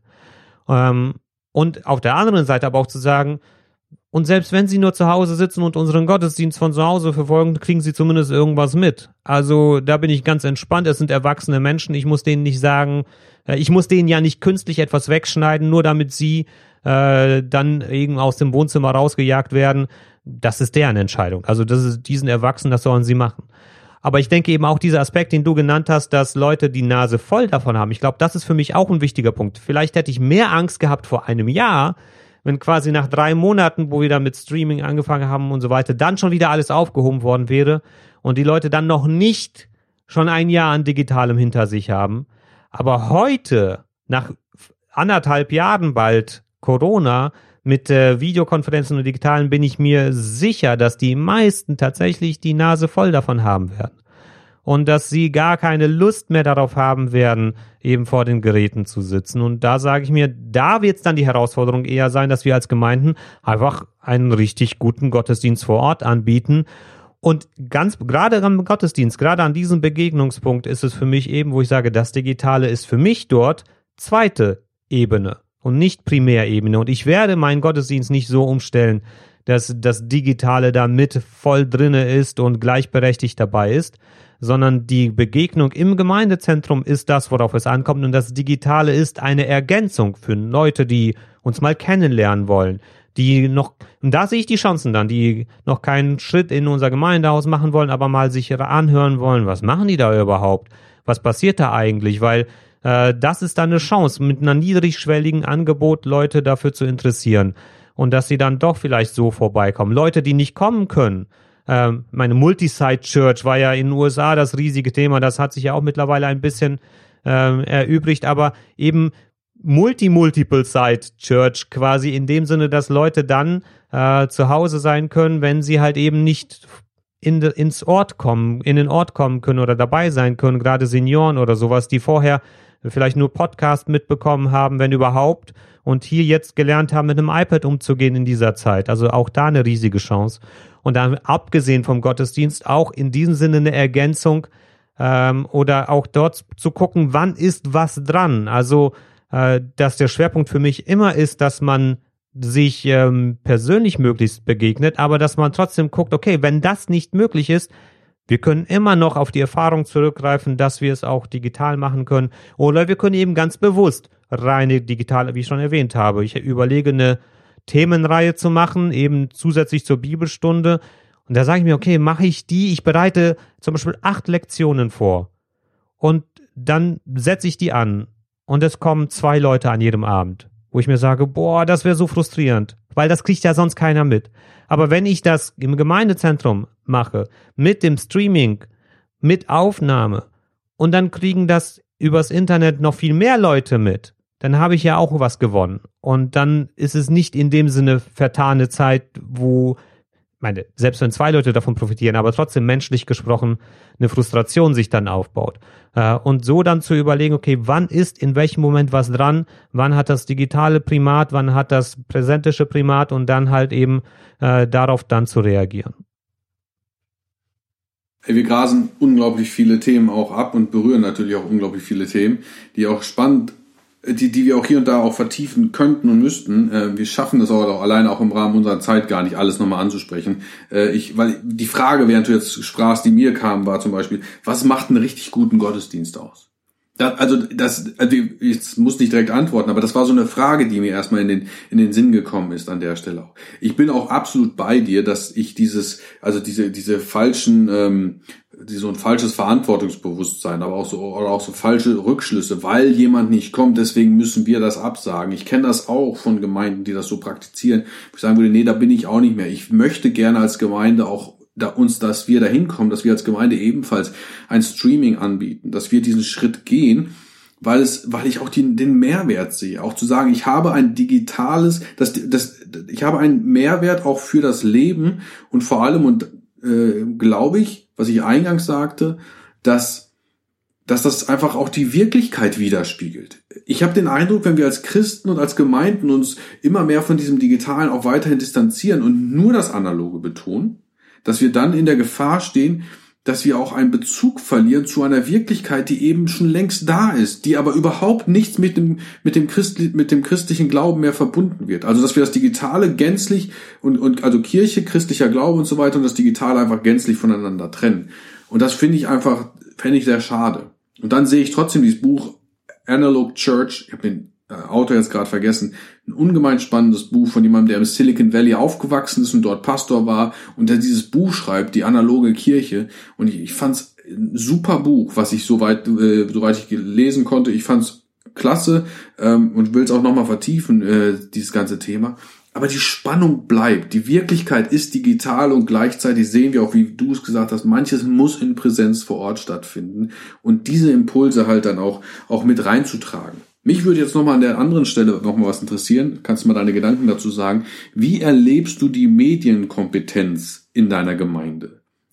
Ähm, und auf der anderen Seite aber auch zu sagen, und selbst wenn sie nur zu Hause sitzen und unseren Gottesdienst von zu Hause verfolgen, kriegen sie zumindest irgendwas mit. Also da bin ich ganz entspannt, es sind erwachsene Menschen, ich muss denen nicht sagen, äh, ich muss denen ja nicht künstlich etwas wegschneiden, nur damit sie äh, dann eben aus dem Wohnzimmer rausgejagt werden. Das ist deren Entscheidung. Also das ist diesen Erwachsenen, das sollen sie machen. Aber ich denke eben auch dieser Aspekt, den du genannt hast, dass Leute die Nase voll davon haben. Ich glaube, das ist für mich auch ein wichtiger Punkt. Vielleicht hätte ich mehr Angst gehabt vor einem Jahr, wenn quasi nach drei Monaten, wo wir dann mit Streaming angefangen haben und so weiter, dann schon wieder alles aufgehoben worden wäre und die Leute dann noch nicht schon ein Jahr an Digitalem hinter sich haben. Aber heute, nach anderthalb Jahren bald Corona, mit äh, Videokonferenzen und Digitalen bin ich mir sicher, dass die meisten tatsächlich die Nase voll davon haben werden. und dass sie gar keine Lust mehr darauf haben werden, eben vor den Geräten zu sitzen. Und da sage ich mir, da wird es dann die Herausforderung eher sein, dass wir als Gemeinden einfach einen richtig guten Gottesdienst vor Ort anbieten. Und ganz gerade am Gottesdienst, gerade an diesem Begegnungspunkt ist es für mich eben, wo ich sage, das Digitale ist für mich dort zweite Ebene und nicht Primärebene. Und ich werde meinen Gottesdienst nicht so umstellen, dass das Digitale da mit voll drinne ist und gleichberechtigt dabei ist, sondern die Begegnung im Gemeindezentrum ist das, worauf es ankommt, und das Digitale ist eine Ergänzung für Leute, die uns mal kennenlernen wollen, die noch, und da sehe ich die Chancen dann, die noch keinen Schritt in unser Gemeindehaus machen wollen, aber mal sich anhören wollen, was machen die da überhaupt, was passiert da eigentlich, weil äh, das ist dann eine Chance, mit einer niedrigschwelligen Angebot Leute dafür zu interessieren. Und dass sie dann doch vielleicht so vorbeikommen. Leute, die nicht kommen können. Ähm, meine Multisite-Church war ja in den U S A das riesige Thema. Das hat sich ja auch mittlerweile ein bisschen ähm, erübrigt. Aber eben Multi-Multiple-Site-Church quasi in dem Sinne, dass Leute dann äh, zu Hause sein können, wenn sie halt eben nicht in de, ins Ort kommen, in den Ort kommen können oder dabei sein können. Gerade Senioren oder sowas, die vorher vielleicht nur Podcast mitbekommen haben, wenn überhaupt, und hier jetzt gelernt haben, mit einem iPad umzugehen in dieser Zeit. Also auch da eine riesige Chance. Und dann abgesehen vom Gottesdienst auch in diesem Sinne eine Ergänzung ähm, oder auch dort zu gucken, wann ist was dran. Also, äh, dass der Schwerpunkt für mich immer ist, dass man sich ähm, persönlich möglichst begegnet, aber dass man trotzdem guckt, okay, wenn das nicht möglich ist, wir können immer noch auf die Erfahrung zurückgreifen, dass wir es auch digital machen können. Oder wir können eben ganz bewusst reine digitale, wie ich schon erwähnt habe. Ich überlege, eine Themenreihe zu machen, eben zusätzlich zur Bibelstunde. Und da sage ich mir, okay, mache ich die? Ich bereite zum Beispiel acht Lektionen vor. Und dann setze ich die an. Und es kommen zwei Leute an jedem Abend, wo ich mir sage, boah, das wäre so frustrierend, weil das kriegt ja sonst keiner mit. Aber wenn ich das im Gemeindezentrum mache, mit dem Streaming, mit Aufnahme, und dann kriegen das übers Internet noch viel mehr Leute mit, dann habe ich ja auch was gewonnen. Und dann ist es nicht in dem Sinne vertane Zeit, wo, meine, selbst wenn zwei Leute davon profitieren, aber trotzdem menschlich gesprochen eine Frustration sich dann aufbaut. Und so dann zu überlegen, okay, wann ist in welchem Moment was dran, wann hat das digitale Primat, wann hat das präsentische Primat, und dann halt eben äh, darauf dann zu reagieren. Wir grasen unglaublich viele Themen auch ab und berühren natürlich auch unglaublich viele Themen, die auch spannend, die, die wir auch hier und da auch vertiefen könnten und müssten. Wir schaffen es auch alleine auch im Rahmen unserer Zeit gar nicht, alles nochmal anzusprechen. Ich, weil die Frage, während du jetzt sprachst, die mir kam, war zum Beispiel, was macht einen richtig guten Gottesdienst aus? Das, also das, also ich muss nicht direkt antworten, aber das war so eine Frage, die mir erstmal in den in den Sinn gekommen ist an der Stelle auch. Ich bin auch absolut bei dir, dass ich dieses, also diese diese falschen, ähm, die, so ein falsches Verantwortungsbewusstsein, aber auch so oder auch so falsche Rückschlüsse, weil jemand nicht kommt, deswegen müssen wir das absagen. Ich kenne das auch von Gemeinden, die das so praktizieren. Ich sagen würde, nee, da bin ich auch nicht mehr. Ich möchte gerne als Gemeinde auch da uns, dass wir da hinkommen, dass wir als Gemeinde ebenfalls ein Streaming anbieten, dass wir diesen Schritt gehen, weil es, weil ich auch die, den Mehrwert sehe, auch zu sagen, ich habe ein digitales, das, das, ich habe einen Mehrwert auch für das Leben und vor allem, und äh, glaube ich, was ich eingangs sagte, dass dass das einfach auch die Wirklichkeit widerspiegelt. Ich habe den Eindruck, wenn wir als Christen und als Gemeinden uns immer mehr von diesem Digitalen auch weiterhin distanzieren und nur das Analoge betonen, dass wir dann in der Gefahr stehen, dass wir auch einen Bezug verlieren zu einer Wirklichkeit, die eben schon längst da ist, die aber überhaupt nichts mit dem mit dem Christli, mit dem christlichen Glauben mehr verbunden wird. Also dass wir das Digitale gänzlich und und also Kirche, christlicher Glaube und so weiter und das Digitale einfach gänzlich voneinander trennen. Und das finde ich einfach, fände ich sehr schade. Und dann sehe ich trotzdem dieses Buch Analog Church, ich habe den äh, Autor jetzt gerade vergessen, ein ungemein spannendes Buch von jemandem, der im Silicon Valley aufgewachsen ist und dort Pastor war und der dieses Buch schreibt, die analoge Kirche. Und ich, ich fand es ein super Buch, was ich soweit, äh, soweit ich lesen konnte. Ich fand es klasse ähm, und will es auch nochmal vertiefen, äh, dieses ganze Thema. Aber die Spannung bleibt. Die Wirklichkeit ist digital und gleichzeitig sehen wir auch, wie du es gesagt hast, manches muss in Präsenz vor Ort stattfinden und diese Impulse halt dann auch, auch mit reinzutragen. Mich würde jetzt nochmal an der anderen Stelle nochmal was interessieren. Kannst du mal deine Gedanken dazu sagen? Wie erlebst du die Medienkompetenz in deiner Gemeinde?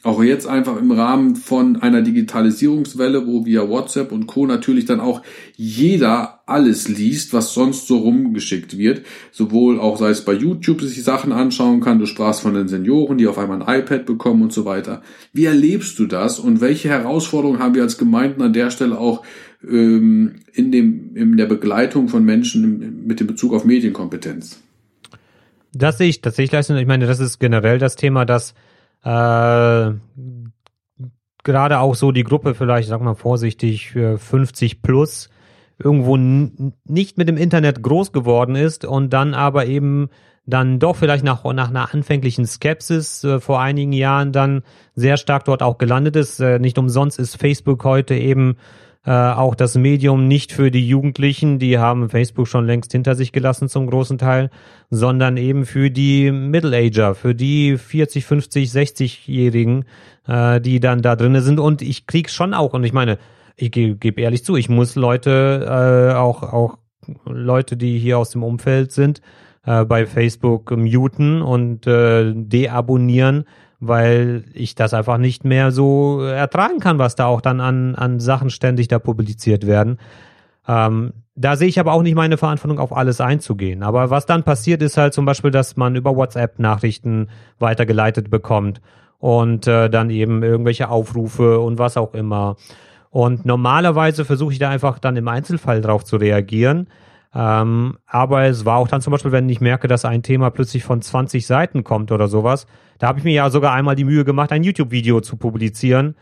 Auch jetzt einfach im Rahmen von einer Digitalisierungswelle, wo via WhatsApp und Co. natürlich dann auch jeder alles liest, was sonst so rumgeschickt wird. Sowohl auch, sei es bei YouTube, sich Sachen anschauen kann. Du sprachst von den Senioren, die auf einmal ein iPad bekommen und so weiter. Wie erlebst du das und welche Herausforderungen haben wir als Gemeinden an der Stelle auch ähm, in dem in der Begleitung von Menschen mit dem Bezug auf Medienkompetenz? Das sehe ich, das sehe ich leisten. Ich meine, das ist generell das Thema, dass Äh, gerade auch so die Gruppe vielleicht, sag mal vorsichtig, fünfzig plus irgendwo n- nicht mit dem Internet groß geworden ist und dann aber eben dann doch vielleicht nach, nach einer anfänglichen Skepsis äh, vor einigen Jahren dann sehr stark dort auch gelandet ist. Äh, nicht umsonst ist Facebook heute eben äh, auch das Medium nicht für die Jugendlichen, die haben Facebook schon längst hinter sich gelassen zum großen Teil, sondern eben für die Middle-Ager, für die vierzig, fünfzig, sechzig-Jährigen, äh, die dann da drin sind. Und ich krieg's schon auch, und ich meine, ich gebe geb ehrlich zu, ich muss Leute, äh, auch auch Leute, die hier aus dem Umfeld sind, äh, bei Facebook muten und äh, deabonnieren, weil ich das einfach nicht mehr so ertragen kann, was da auch dann an an Sachen ständig da publiziert werden. Ähm, da sehe ich aber auch nicht meine Verantwortung, auf alles einzugehen. Aber was dann passiert, ist halt zum Beispiel, dass man über WhatsApp Nachrichten weitergeleitet bekommt und äh, dann eben irgendwelche Aufrufe und was auch immer. Und normalerweise versuche ich da einfach dann im Einzelfall drauf zu reagieren. Ähm, aber es war auch dann zum Beispiel, wenn ich merke, dass ein Thema plötzlich von zwanzig Seiten kommt oder sowas, da habe ich mir ja sogar einmal die Mühe gemacht, ein YouTube-Video zu publizieren,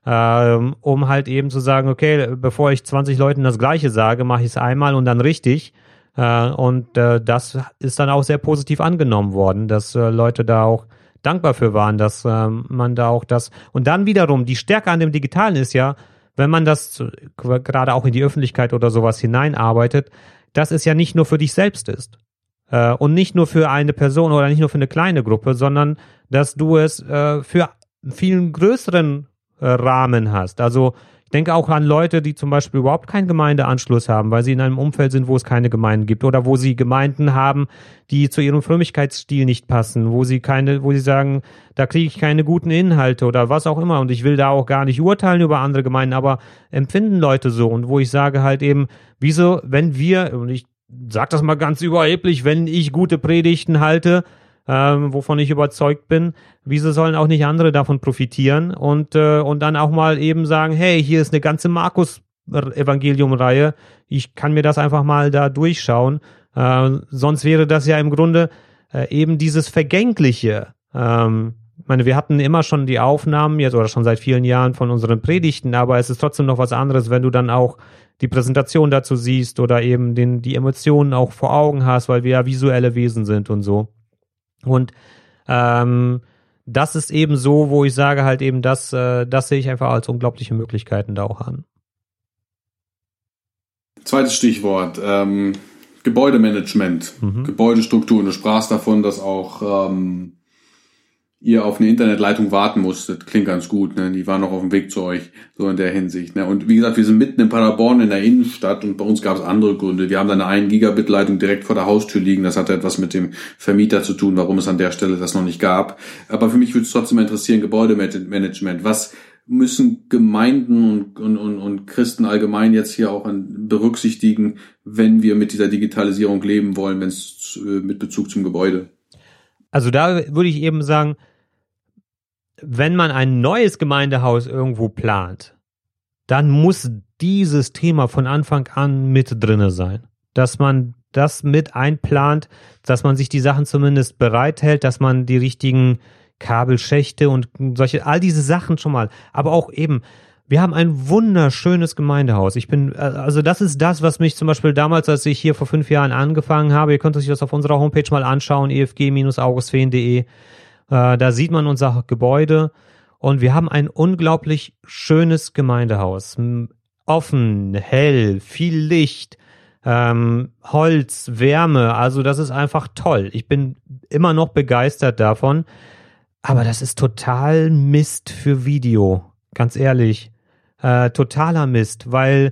ähm, um halt eben zu sagen, okay, bevor ich zwanzig Leuten das Gleiche sage, mache ich es einmal und dann richtig. Äh, und äh, das ist dann auch sehr positiv angenommen worden, dass äh, Leute da auch dankbar für waren, dass äh, man da auch das... Und dann wiederum, die Stärke an dem Digitalen ist ja, wenn man das gerade auch in die Öffentlichkeit oder sowas hineinarbeitet, dass es ja nicht nur für dich selbst ist äh, und nicht nur für eine Person oder nicht nur für eine kleine Gruppe, sondern dass du es äh, für einen viel größeren äh, Rahmen hast. Also ich denke auch an Leute, die zum Beispiel überhaupt keinen Gemeindeanschluss haben, weil sie in einem Umfeld sind, wo es keine Gemeinden gibt oder wo sie Gemeinden haben, die zu ihrem Frömmigkeitsstil nicht passen, wo sie keine, wo sie sagen, da kriege ich keine guten Inhalte oder was auch immer. Und ich will da auch gar nicht urteilen über andere Gemeinden, aber empfinden Leute so. Und wo ich sage halt eben, wieso, wenn wir, und ich sag das mal ganz überheblich, wenn ich gute Predigten halte, ähm, wovon ich überzeugt bin, wieso sollen auch nicht andere davon profitieren und äh, und dann auch mal eben sagen, hey, hier ist eine ganze Markus-Evangelium-Reihe, ich kann mir das einfach mal da durchschauen, äh, sonst wäre das ja im Grunde äh, eben dieses Vergängliche. Ähm, ich meine, wir hatten immer schon die Aufnahmen, jetzt oder schon seit vielen Jahren von unseren Predigten, aber es ist trotzdem noch was anderes, wenn du dann auch die Präsentation dazu siehst oder eben den die Emotionen auch vor Augen hast, weil wir ja visuelle Wesen sind und so. Und ähm, das ist eben so, wo ich sage halt eben, das, äh, das sehe ich einfach als unglaubliche Möglichkeiten da auch an. Zweites Stichwort, ähm, Gebäudemanagement, mhm. Gebäudestrukturen. Du sprachst davon, dass auch ähm, ihr auf eine Internetleitung warten musstet. Klingt ganz gut, ne? Die waren noch auf dem Weg zu euch, so in der Hinsicht. Ne? Und wie gesagt, wir sind mitten in Paderborn in der Innenstadt und bei uns gab es andere Gründe. Wir haben da eine ein Gigabit Leitung direkt vor der Haustür liegen. Das hatte etwas mit dem Vermieter zu tun, warum es an der Stelle das noch nicht gab. Aber für mich würde es trotzdem interessieren, Gebäudemanagement. Was müssen Gemeinden und, und, und, und Christen allgemein jetzt hier auch an, berücksichtigen, wenn wir mit dieser Digitalisierung leben wollen, wenn es äh, mit Bezug zum Gebäude? Also da würde ich eben sagen, wenn man ein neues Gemeindehaus irgendwo plant, dann muss dieses Thema von Anfang an mit drinne sein. Dass man das mit einplant, dass man sich die Sachen zumindest bereithält, dass man die richtigen Kabelschächte und solche, all diese Sachen schon mal, aber auch eben, wir haben ein wunderschönes Gemeindehaus. Ich bin, also das ist das, was mich zum Beispiel damals, als ich hier vor fünf Jahren angefangen habe, ihr könnt euch das auf unserer Homepage mal anschauen, e f g Bindestrich augustfehn punkt de, äh, da sieht man unser Gebäude und wir haben ein unglaublich schönes Gemeindehaus. Offen, hell, viel Licht, ähm, Holz, Wärme, also das ist einfach toll. Ich bin immer noch begeistert davon, aber das ist total Mist für Video, ganz ehrlich. Äh, totaler Mist, weil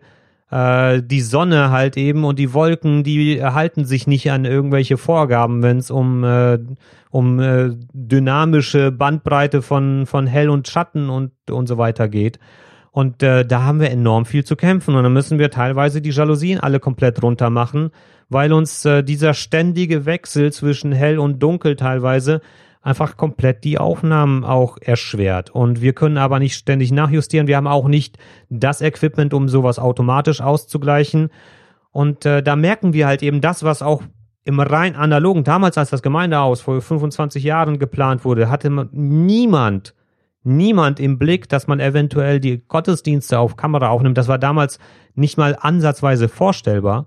äh, die Sonne halt eben und die Wolken, die halten sich nicht an irgendwelche Vorgaben, wenn es um, äh, um äh, dynamische Bandbreite von, von Hell und Schatten und, und so weiter geht. Und äh, da haben wir enorm viel zu kämpfen und dann müssen wir teilweise die Jalousien alle komplett runter machen, weil uns äh, dieser ständige Wechsel zwischen Hell und Dunkel teilweise einfach komplett die Aufnahmen auch erschwert. Und wir können aber nicht ständig nachjustieren. Wir haben auch nicht das Equipment, um sowas automatisch auszugleichen. Und äh, da merken wir halt eben das, was auch im rein analogen, damals als das Gemeindehaus vor fünfundzwanzig Jahren geplant wurde, hatte man niemand, niemand im Blick, dass man eventuell die Gottesdienste auf Kamera aufnimmt. Das war damals nicht mal ansatzweise vorstellbar.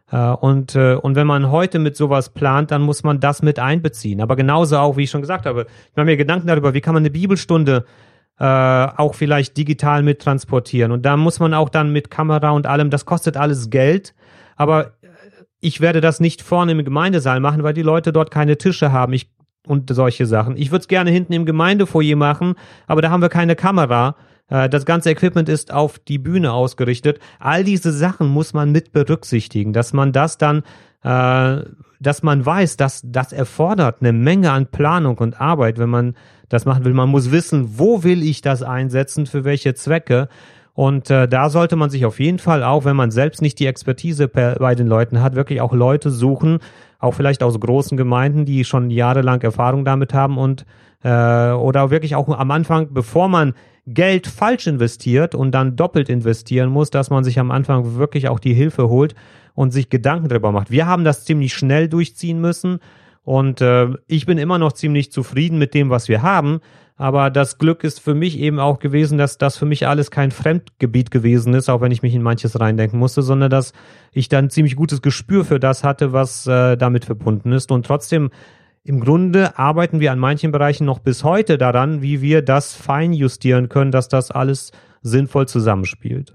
Und, und wenn man heute mit sowas plant, dann muss man das mit einbeziehen. Aber genauso auch, wie ich schon gesagt habe, ich mache mir Gedanken darüber, wie kann man eine Bibelstunde äh, auch vielleicht digital mit transportieren. Und da muss man auch dann mit Kamera und allem, das kostet alles Geld. Aber ich werde das nicht vorne im Gemeindesaal machen, weil die Leute dort keine Tische haben ich, und solche Sachen. Ich würde es gerne hinten im Gemeindefoyer machen, aber da haben wir keine Kamera. Das ganze Equipment ist auf die Bühne ausgerichtet. All diese Sachen muss man mit berücksichtigen, dass man das dann, äh, dass man weiß, dass das erfordert eine Menge an Planung und Arbeit, wenn man das machen will. Man muss wissen, wo will ich das einsetzen, für welche Zwecke. Und äh, da sollte man sich auf jeden Fall auch, wenn man selbst nicht die Expertise per, bei den Leuten hat, wirklich auch Leute suchen, auch vielleicht aus großen Gemeinden, die schon jahrelang Erfahrung damit haben und äh, oder wirklich auch am Anfang, bevor man Geld falsch investiert und dann doppelt investieren muss, dass man sich am Anfang wirklich auch die Hilfe holt und sich Gedanken darüber macht. Wir haben das ziemlich schnell durchziehen müssen und äh, ich bin immer noch ziemlich zufrieden mit dem, was wir haben, aber das Glück ist für mich eben auch gewesen, dass das für mich alles kein Fremdgebiet gewesen ist, auch wenn ich mich in manches reindenken musste, sondern dass ich dann ziemlich gutes Gespür für das hatte, was äh, damit verbunden ist und trotzdem im Grunde arbeiten wir an manchen Bereichen noch bis heute daran, wie wir das fein justieren können, dass das alles sinnvoll zusammenspielt.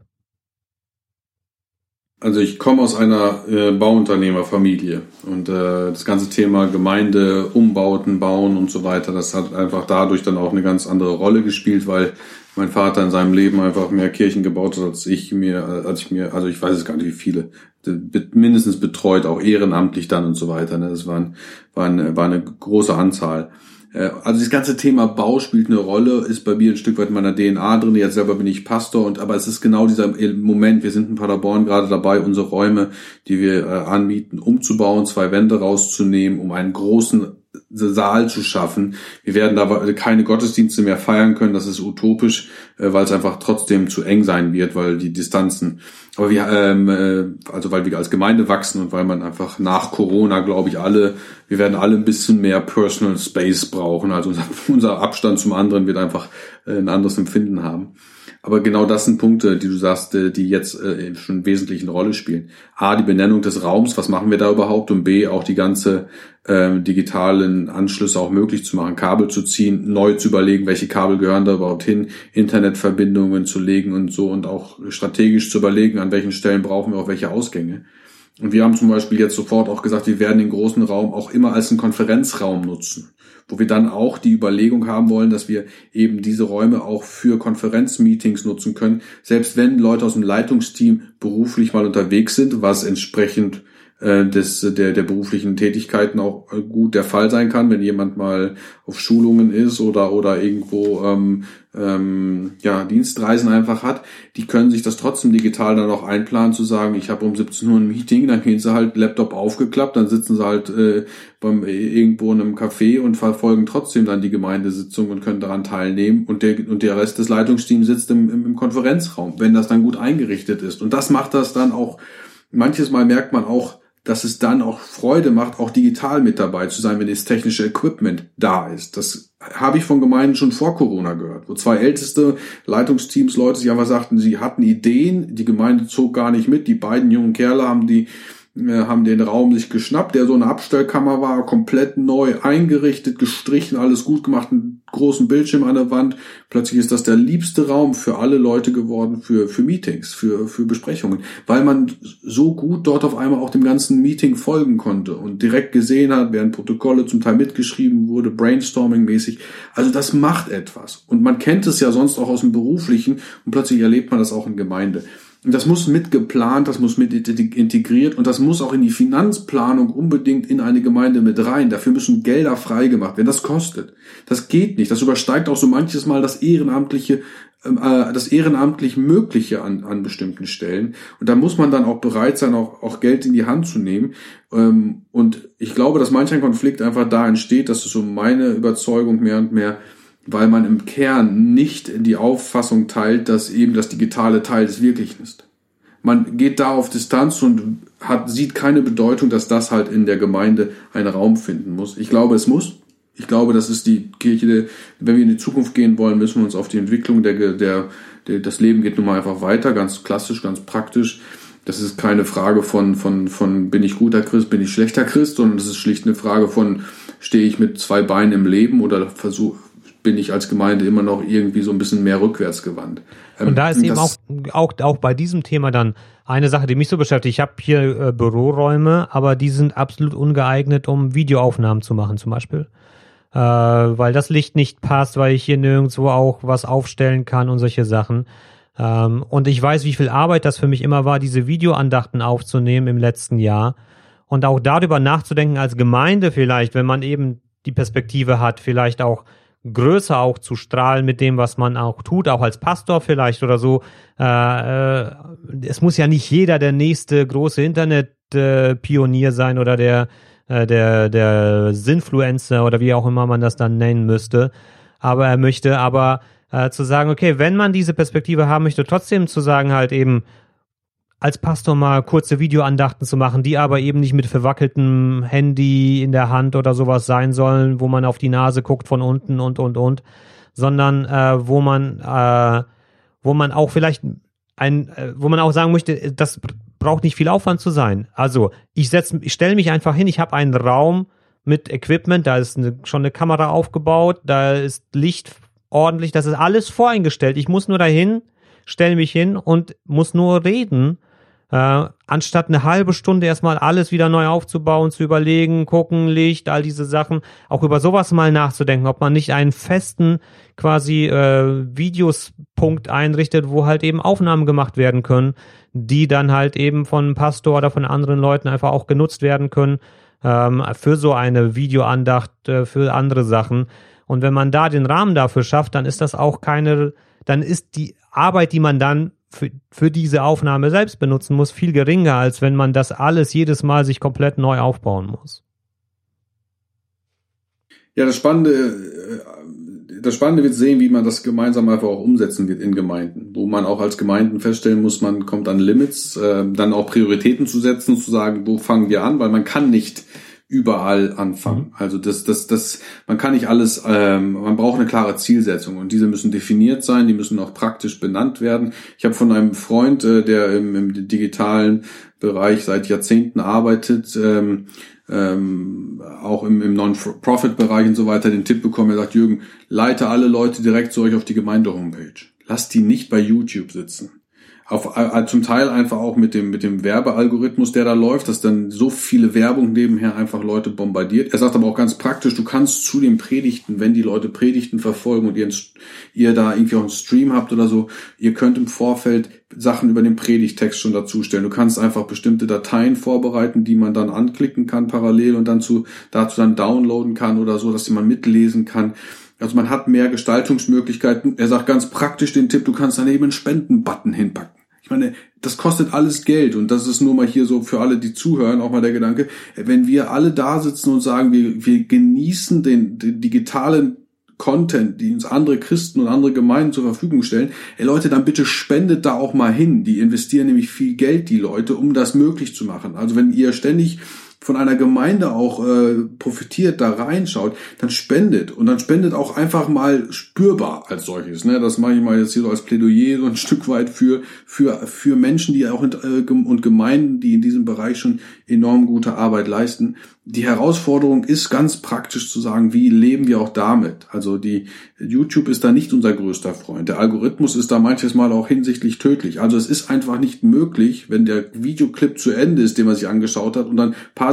Also ich komme aus einer äh, Bauunternehmerfamilie und äh, das ganze Thema Gemeinde, Umbauten, Bauen und so weiter, das hat einfach dadurch dann auch eine ganz andere Rolle gespielt, weil mein Vater in seinem Leben einfach mehr Kirchen gebaut hat, als ich mir, als ich mir, also ich weiß es gar nicht, wie viele, mindestens betreut, auch ehrenamtlich dann und so weiter. Ne? Das war, ein, war, eine, war eine große Anzahl. Also das ganze Thema Bau spielt eine Rolle, ist bei mir ein Stück weit in meiner D N A drin. Jetzt selber bin ich Pastor, und aber es ist genau dieser Moment. Wir sind in Paderborn gerade dabei, unsere Räume, die wir äh, anbieten, umzubauen, zwei Wände rauszunehmen, um einen großen Saal zu schaffen. Wir werden da keine Gottesdienste mehr feiern können, das ist utopisch, äh, weil es einfach trotzdem zu eng sein wird, weil die Distanzen, aber wir, ähm, äh, also weil wir als Gemeinde wachsen und weil man einfach nach Corona, glaube ich, alle, wir werden alle ein bisschen mehr Personal Space brauchen, also unser, unser Abstand zum anderen wird einfach äh, ein anderes Empfinden haben. Aber genau das sind Punkte, die du sagst, die jetzt äh, schon wesentlich eine Rolle spielen. A, die Benennung des Raums, was machen wir da überhaupt? Und B, auch die ganze äh, digitalen Anschlüsse auch möglich zu machen, Kabel zu ziehen, neu zu überlegen, welche Kabel gehören da überhaupt hin, Internetverbindungen zu legen und so, und auch strategisch zu überlegen, an welchen Stellen brauchen wir auch welche Ausgänge. Und wir haben zum Beispiel jetzt sofort auch gesagt, wir werden den großen Raum auch immer als einen Konferenzraum nutzen, wo wir dann auch die Überlegung haben wollen, dass wir eben diese Räume auch für Konferenzmeetings nutzen können, selbst wenn Leute aus dem Leitungsteam beruflich mal unterwegs sind, was entsprechend äh, des der der beruflichen Tätigkeiten auch gut der Fall sein kann, wenn jemand mal auf Schulungen ist oder oder irgendwo ähm, ähm, ja Dienstreisen einfach hat, die können sich das trotzdem digital dann auch einplanen, zu sagen, ich habe um siebzehn Uhr ein Meeting, dann gehen sie halt Laptop aufgeklappt, dann sitzen sie halt äh, beim irgendwo in einem Café und verfolgen trotzdem dann die Gemeindesitzung und können daran teilnehmen, und der und der Rest des Leitungsteams sitzt im, im, im Konferenzraum, wenn das dann gut eingerichtet ist. Und das macht das dann auch, manches Mal merkt man auch, dass es dann auch Freude macht, auch digital mit dabei zu sein, wenn das technische Equipment da ist. Das habe ich von Gemeinden schon vor Corona gehört, wo zwei älteste Leitungsteams Leute sich einfach sagten, sie hatten Ideen, die Gemeinde zog gar nicht mit, die beiden jungen Kerle haben die haben den Raum sich geschnappt, der so eine Abstellkammer war, komplett neu eingerichtet, gestrichen, alles gut gemacht, einen großen Bildschirm an der Wand. Plötzlich ist das der liebste Raum für alle Leute geworden, für für Meetings, für für Besprechungen, weil man so gut dort auf einmal auch dem ganzen Meeting folgen konnte und direkt gesehen hat, während Protokolle zum Teil mitgeschrieben wurde, Brainstorming-mäßig. Also das macht etwas. Und man kennt es ja sonst auch aus dem Beruflichen, und plötzlich erlebt man das auch in Gemeinde. Das muss mit geplant, das muss mit integriert und das muss auch in die Finanzplanung unbedingt in eine Gemeinde mit rein. Dafür müssen Gelder freigemacht werden. Das kostet. Das geht nicht. Das übersteigt auch so manches Mal das Ehrenamtliche, äh, das ehrenamtlich Mögliche an, an bestimmten Stellen. Und da muss man dann auch bereit sein, auch, auch Geld in die Hand zu nehmen. Ähm, und ich glaube, dass manch ein Konflikt einfach da entsteht. Das ist so meine Überzeugung mehr und mehr, weil man im Kern nicht die Auffassung teilt, dass eben das digitale Teil des Wirklichen ist. Man geht da auf Distanz und hat, sieht keine Bedeutung, dass das halt in der Gemeinde einen Raum finden muss. Ich glaube, es muss. Ich glaube, das ist die Kirche, wenn wir in die Zukunft gehen wollen, müssen wir uns auf die Entwicklung der, der, der das Leben geht nun mal einfach weiter, ganz klassisch, ganz praktisch. Das ist keine Frage von, von, von, bin ich guter Christ, bin ich schlechter Christ, sondern es ist schlicht eine Frage von, stehe ich mit zwei Beinen im Leben oder versuche, bin ich als Gemeinde immer noch irgendwie so ein bisschen mehr rückwärts gewandt. Und da ist eben auch, auch, auch bei diesem Thema dann eine Sache, die mich so beschäftigt. Ich habe hier äh, Büroräume, aber die sind absolut ungeeignet, um Videoaufnahmen zu machen zum Beispiel. Äh, weil das Licht nicht passt, weil ich hier nirgendwo auch was aufstellen kann und solche Sachen. Ähm, und ich weiß, wie viel Arbeit das für mich immer war, diese Videoandachten aufzunehmen im letzten Jahr. Und auch darüber nachzudenken als Gemeinde vielleicht, wenn man eben die Perspektive hat, vielleicht auch größer auch zu strahlen mit dem, was man auch tut, auch als Pastor vielleicht oder so. Äh, äh, es muss ja nicht jeder der nächste große Internet-Pionier äh, sein oder der, äh, der, der Sinfluencer oder wie auch immer man das dann nennen müsste. Aber er möchte aber äh, zu sagen, okay, wenn man diese Perspektive haben möchte, trotzdem zu sagen halt eben, als Pastor mal kurze Videoandachten zu machen, die aber eben nicht mit verwackeltem Handy in der Hand oder sowas sein sollen, wo man auf die Nase guckt von unten und, und, und, sondern äh, wo man äh, wo man auch vielleicht ein, äh, wo man auch sagen möchte, das braucht nicht viel Aufwand zu sein. Also ich setze, ich stelle mich einfach hin, ich habe einen Raum mit Equipment, da ist eine, schon eine Kamera aufgebaut, da ist Licht ordentlich, das ist alles voreingestellt. Ich muss nur dahin, stelle mich hin und muss nur reden, äh, anstatt eine halbe Stunde erstmal alles wieder neu aufzubauen, zu überlegen, gucken, Licht, all diese Sachen, auch über sowas mal nachzudenken, ob man nicht einen festen quasi äh, Videospunkt einrichtet, wo halt eben Aufnahmen gemacht werden können, die dann halt eben von einem Pastor oder von anderen Leuten einfach auch genutzt werden können ähm, für so eine Videoandacht, äh, für andere Sachen. Und wenn man da den Rahmen dafür schafft, dann ist das auch keine, dann ist die Arbeit, die man dann für, für diese Aufnahme selbst benutzen muss, viel geringer, als wenn man das alles jedes Mal sich komplett neu aufbauen muss. Ja, das Spannende, das Spannende wird sehen, wie man das gemeinsam einfach auch umsetzen wird in Gemeinden, wo man auch als Gemeinden feststellen muss, man kommt an Limits, äh, dann auch Prioritäten zu setzen, zu sagen, wo fangen wir an, weil man kann nicht überall anfangen. Also das, das, das, man kann nicht alles, ähm, man braucht eine klare Zielsetzung und diese müssen definiert sein, die müssen auch praktisch benannt werden. Ich habe von einem Freund, äh, der im, im digitalen Bereich seit Jahrzehnten arbeitet, ähm, ähm, auch im, im Non-Profit-Bereich und so weiter, den Tipp bekommen, er sagt, Jürgen, leite alle Leute direkt zu euch auf die Gemeinde-Homepage. Lasst die nicht bei YouTube sitzen. Auf, äh, zum Teil einfach auch mit dem mit dem Werbealgorithmus, der da läuft, dass dann so viele Werbung nebenher einfach Leute bombardiert. Er sagt aber auch ganz praktisch, du kannst zu den Predigten, wenn die Leute Predigten verfolgen und ihr, ihr da irgendwie auch einen Stream habt oder so, ihr könnt im Vorfeld Sachen über den Predigttext schon dazustellen. Du kannst einfach bestimmte Dateien vorbereiten, die man dann anklicken kann parallel und dann zu dazu dann downloaden kann oder so, dass die man mitlesen kann. Also man hat mehr Gestaltungsmöglichkeiten. Er sagt ganz praktisch den Tipp, du kannst daneben einen Spenden-Button hinpacken. Ich meine, das kostet alles Geld und das ist nur mal hier so für alle, die zuhören, auch mal der Gedanke, wenn wir alle da sitzen und sagen, wir, wir genießen den, den digitalen Content, die uns andere Christen und andere Gemeinden zur Verfügung stellen, ey Leute, dann bitte spendet da auch mal hin. Die investieren nämlich viel Geld, die Leute, um das möglich zu machen. Also wenn ihr ständig von einer Gemeinde auch äh, profitiert, da reinschaut, dann spendet. Und dann spendet auch einfach mal spürbar als solches. Ne? Das mache ich mal jetzt hier so als Plädoyer so ein Stück weit für für für Menschen, die auch in, äh, und Gemeinden, die in diesem Bereich schon enorm gute Arbeit leisten. Die Herausforderung ist ganz praktisch zu sagen, wie leben wir auch damit? Also die YouTube ist da nicht unser größter Freund. Der Algorithmus ist da manches Mal auch hinsichtlich tödlich. Also es ist einfach nicht möglich, wenn der Videoclip zu Ende ist, den man sich angeschaut hat und dann ein paar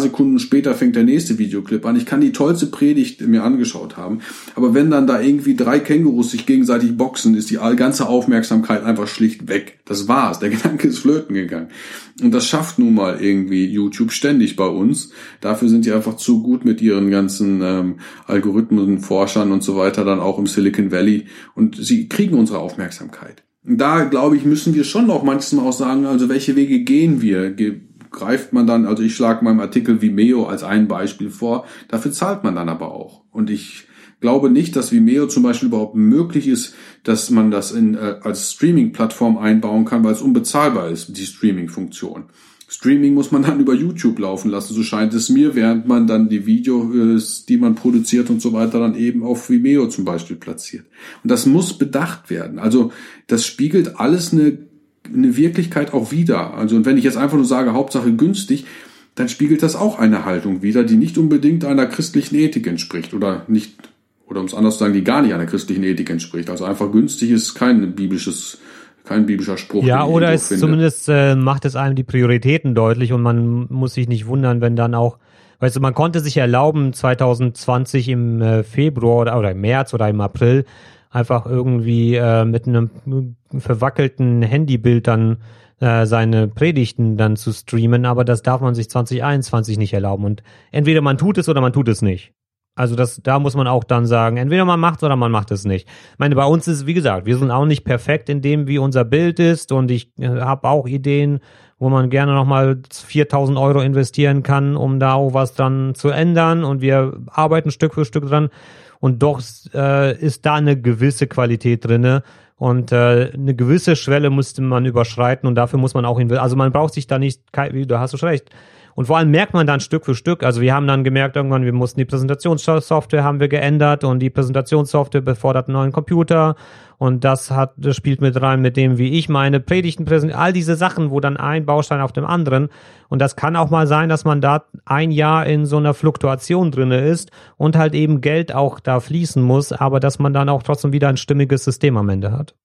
Sekunden später fängt der nächste Videoclip an. Ich kann die tollste Predigt mir angeschaut haben, aber wenn dann da irgendwie drei Kängurus sich gegenseitig boxen, ist die ganze Aufmerksamkeit einfach schlicht weg. Das war's. Der Gedanke ist flöten gegangen. Und das schafft nun mal irgendwie YouTube ständig bei uns. Dafür sind die einfach zu gut mit ihren ganzen ähm, Algorithmen, Forschern und so weiter, dann auch im Silicon Valley. Und sie kriegen unsere Aufmerksamkeit. Da, glaube ich, müssen wir schon auch manchmal auch sagen, also welche Wege gehen wir? Ge- greift man dann, also ich schlage meinem Artikel Vimeo als ein Beispiel vor, dafür zahlt man dann aber auch. Und ich glaube nicht, dass Vimeo zum Beispiel überhaupt möglich ist, dass man das in, äh, als Streaming-Plattform einbauen kann, weil es unbezahlbar ist, die Streaming-Funktion. Streaming muss man dann über YouTube laufen lassen, so scheint es mir, während man dann die Videos, die man produziert und so weiter, dann eben auf Vimeo zum Beispiel platziert. Und das muss bedacht werden. Also das spiegelt alles eine, eine Wirklichkeit auch wider. Also und wenn ich jetzt einfach nur sage, Hauptsache günstig, dann spiegelt das auch eine Haltung wider, die nicht unbedingt einer christlichen Ethik entspricht oder nicht, oder um es anders zu sagen, die gar nicht einer christlichen Ethik entspricht. Also einfach günstig ist kein biblisches Kein biblischer Spruch. Ja, oder es zumindest äh, macht es einem die Prioritäten deutlich und man muss sich nicht wundern, wenn dann auch, weißt du, man konnte sich erlauben, zwanzig zwanzig im äh, Februar oder, oder im März oder im April einfach irgendwie äh, mit einem verwackelten Handybild dann äh, seine Predigten dann zu streamen, aber das darf man sich zwanzig einundzwanzig nicht erlauben und entweder man tut es oder man tut es nicht. Also das, da muss man auch dann sagen, entweder man macht es oder man macht es nicht. Ich meine, bei uns ist, wie gesagt, wir sind auch nicht perfekt in dem, wie unser Bild ist und ich äh, habe auch Ideen, wo man gerne nochmal viertausend Euro investieren kann, um da auch was dran zu ändern und wir arbeiten Stück für Stück dran und doch äh, ist da eine gewisse Qualität drinne und äh, eine gewisse Schwelle musste man überschreiten und dafür muss man auch, inv- also man braucht sich da nicht, da hast du schon recht. Und vor allem merkt man dann Stück für Stück, also wir haben dann gemerkt, irgendwann, wir mussten die Präsentationssoftware haben wir geändert und die Präsentationssoftware befordert einen neuen Computer und das hat, das spielt mit rein mit dem, wie ich meine Predigten präsentiere, all diese Sachen, wo dann ein Baustein auf dem anderen und das kann auch mal sein, dass man da ein Jahr in so einer Fluktuation drinne ist und halt eben Geld auch da fließen muss, aber dass man dann auch trotzdem wieder ein stimmiges System am Ende hat.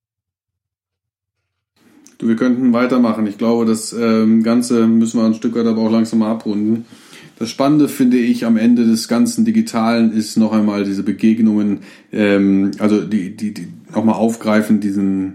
Du, wir könnten weitermachen. Ich glaube, das ähm, Ganze müssen wir ein Stück weit aber auch langsam mal abrunden. Das Spannende finde ich am Ende des ganzen Digitalen ist noch einmal diese Begegnungen, ähm, also die, die, die nochmal aufgreifen, diesen,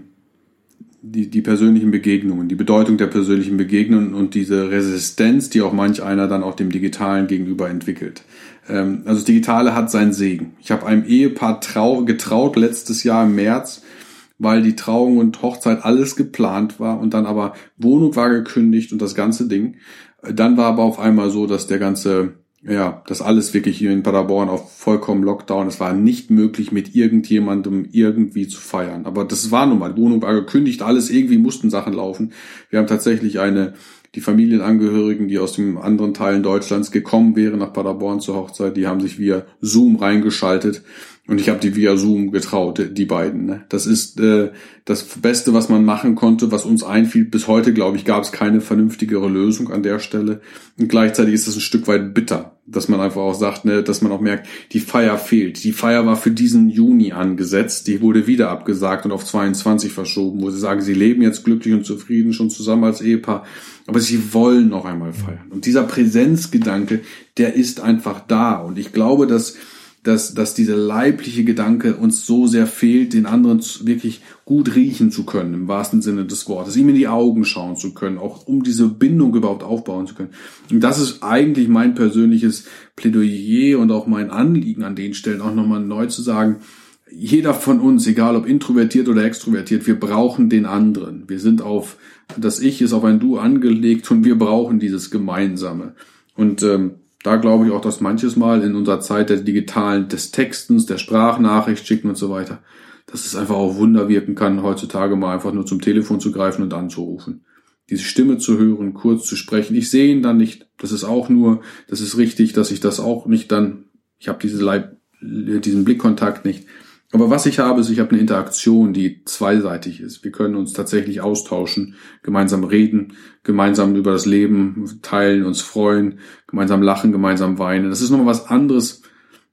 die, die persönlichen Begegnungen, die Bedeutung der persönlichen Begegnungen und diese Resistenz, die auch manch einer dann auch dem Digitalen gegenüber entwickelt. Ähm, also das Digitale hat seinen Segen. Ich habe einem Ehepaar trau, getraut letztes Jahr im März, weil die Trauung und Hochzeit alles geplant war und dann aber Wohnung war gekündigt und das ganze Ding. Dann war aber auf einmal so, dass der ganze, ja, das alles wirklich hier in Paderborn auf vollkommen Lockdown, es war nicht möglich, mit irgendjemandem irgendwie zu feiern. Aber das war nun mal, die Wohnung war gekündigt, alles irgendwie mussten Sachen laufen. Wir haben tatsächlich eine, die Familienangehörigen, die aus den anderen Teilen Deutschlands gekommen wären nach Paderborn zur Hochzeit, die haben sich via Zoom reingeschaltet. Und ich habe die via Zoom getraut, die beiden. Ne? Das ist äh, das Beste, was man machen konnte, was uns einfiel. Bis heute, glaube ich, gab es keine vernünftigere Lösung an der Stelle. Und gleichzeitig ist es ein Stück weit bitter, dass man einfach auch sagt, ne, dass man auch merkt, die Feier fehlt. Die Feier war für diesen Juni angesetzt. Die wurde wieder abgesagt und auf zweiundzwanzig verschoben, wo sie sagen, sie leben jetzt glücklich und zufrieden schon zusammen als Ehepaar. Aber sie wollen noch einmal feiern. Und dieser Präsenzgedanke, der ist einfach da. Und ich glaube, dass dass, dass dieser leibliche Gedanke uns so sehr fehlt, den anderen wirklich gut riechen zu können, im wahrsten Sinne des Wortes, ihm in die Augen schauen zu können, auch um diese Bindung überhaupt aufbauen zu können. Und das ist eigentlich mein persönliches Plädoyer und auch mein Anliegen an den Stellen, auch nochmal neu zu sagen, jeder von uns, egal ob introvertiert oder extrovertiert, wir brauchen den anderen. Wir sind auf, das Ich ist auf ein Du angelegt und wir brauchen dieses Gemeinsame. Und ähm, da glaube ich auch, dass manches Mal in unserer Zeit der digitalen, des Textens, der Sprachnachricht schicken und so weiter, dass es einfach auch Wunder wirken kann, heutzutage mal einfach nur zum Telefon zu greifen und anzurufen. Diese Stimme zu hören, kurz zu sprechen. Ich sehe ihn dann nicht. Das ist auch nur, das ist richtig, dass ich das auch nicht dann, ich habe diese Leib, diesen Blickkontakt nicht. Aber was ich habe, ist, ich habe eine Interaktion, die zweiseitig ist. Wir können uns tatsächlich austauschen, gemeinsam reden, gemeinsam über das Leben teilen, uns freuen, gemeinsam lachen, gemeinsam weinen. Das ist nochmal was anderes,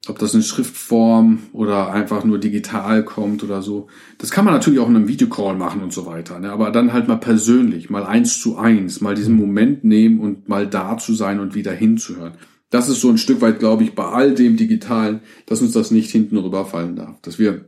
ob das in Schriftform oder einfach nur digital kommt oder so. Das kann man natürlich auch in einem Videocall machen und so weiter, ne? Aber dann halt mal persönlich, mal eins zu eins, mal diesen Moment nehmen und mal da zu sein und wieder hinzuhören. Das ist so ein Stück weit, glaube ich, bei all dem Digitalen, dass uns das nicht hinten rüberfallen darf, dass wir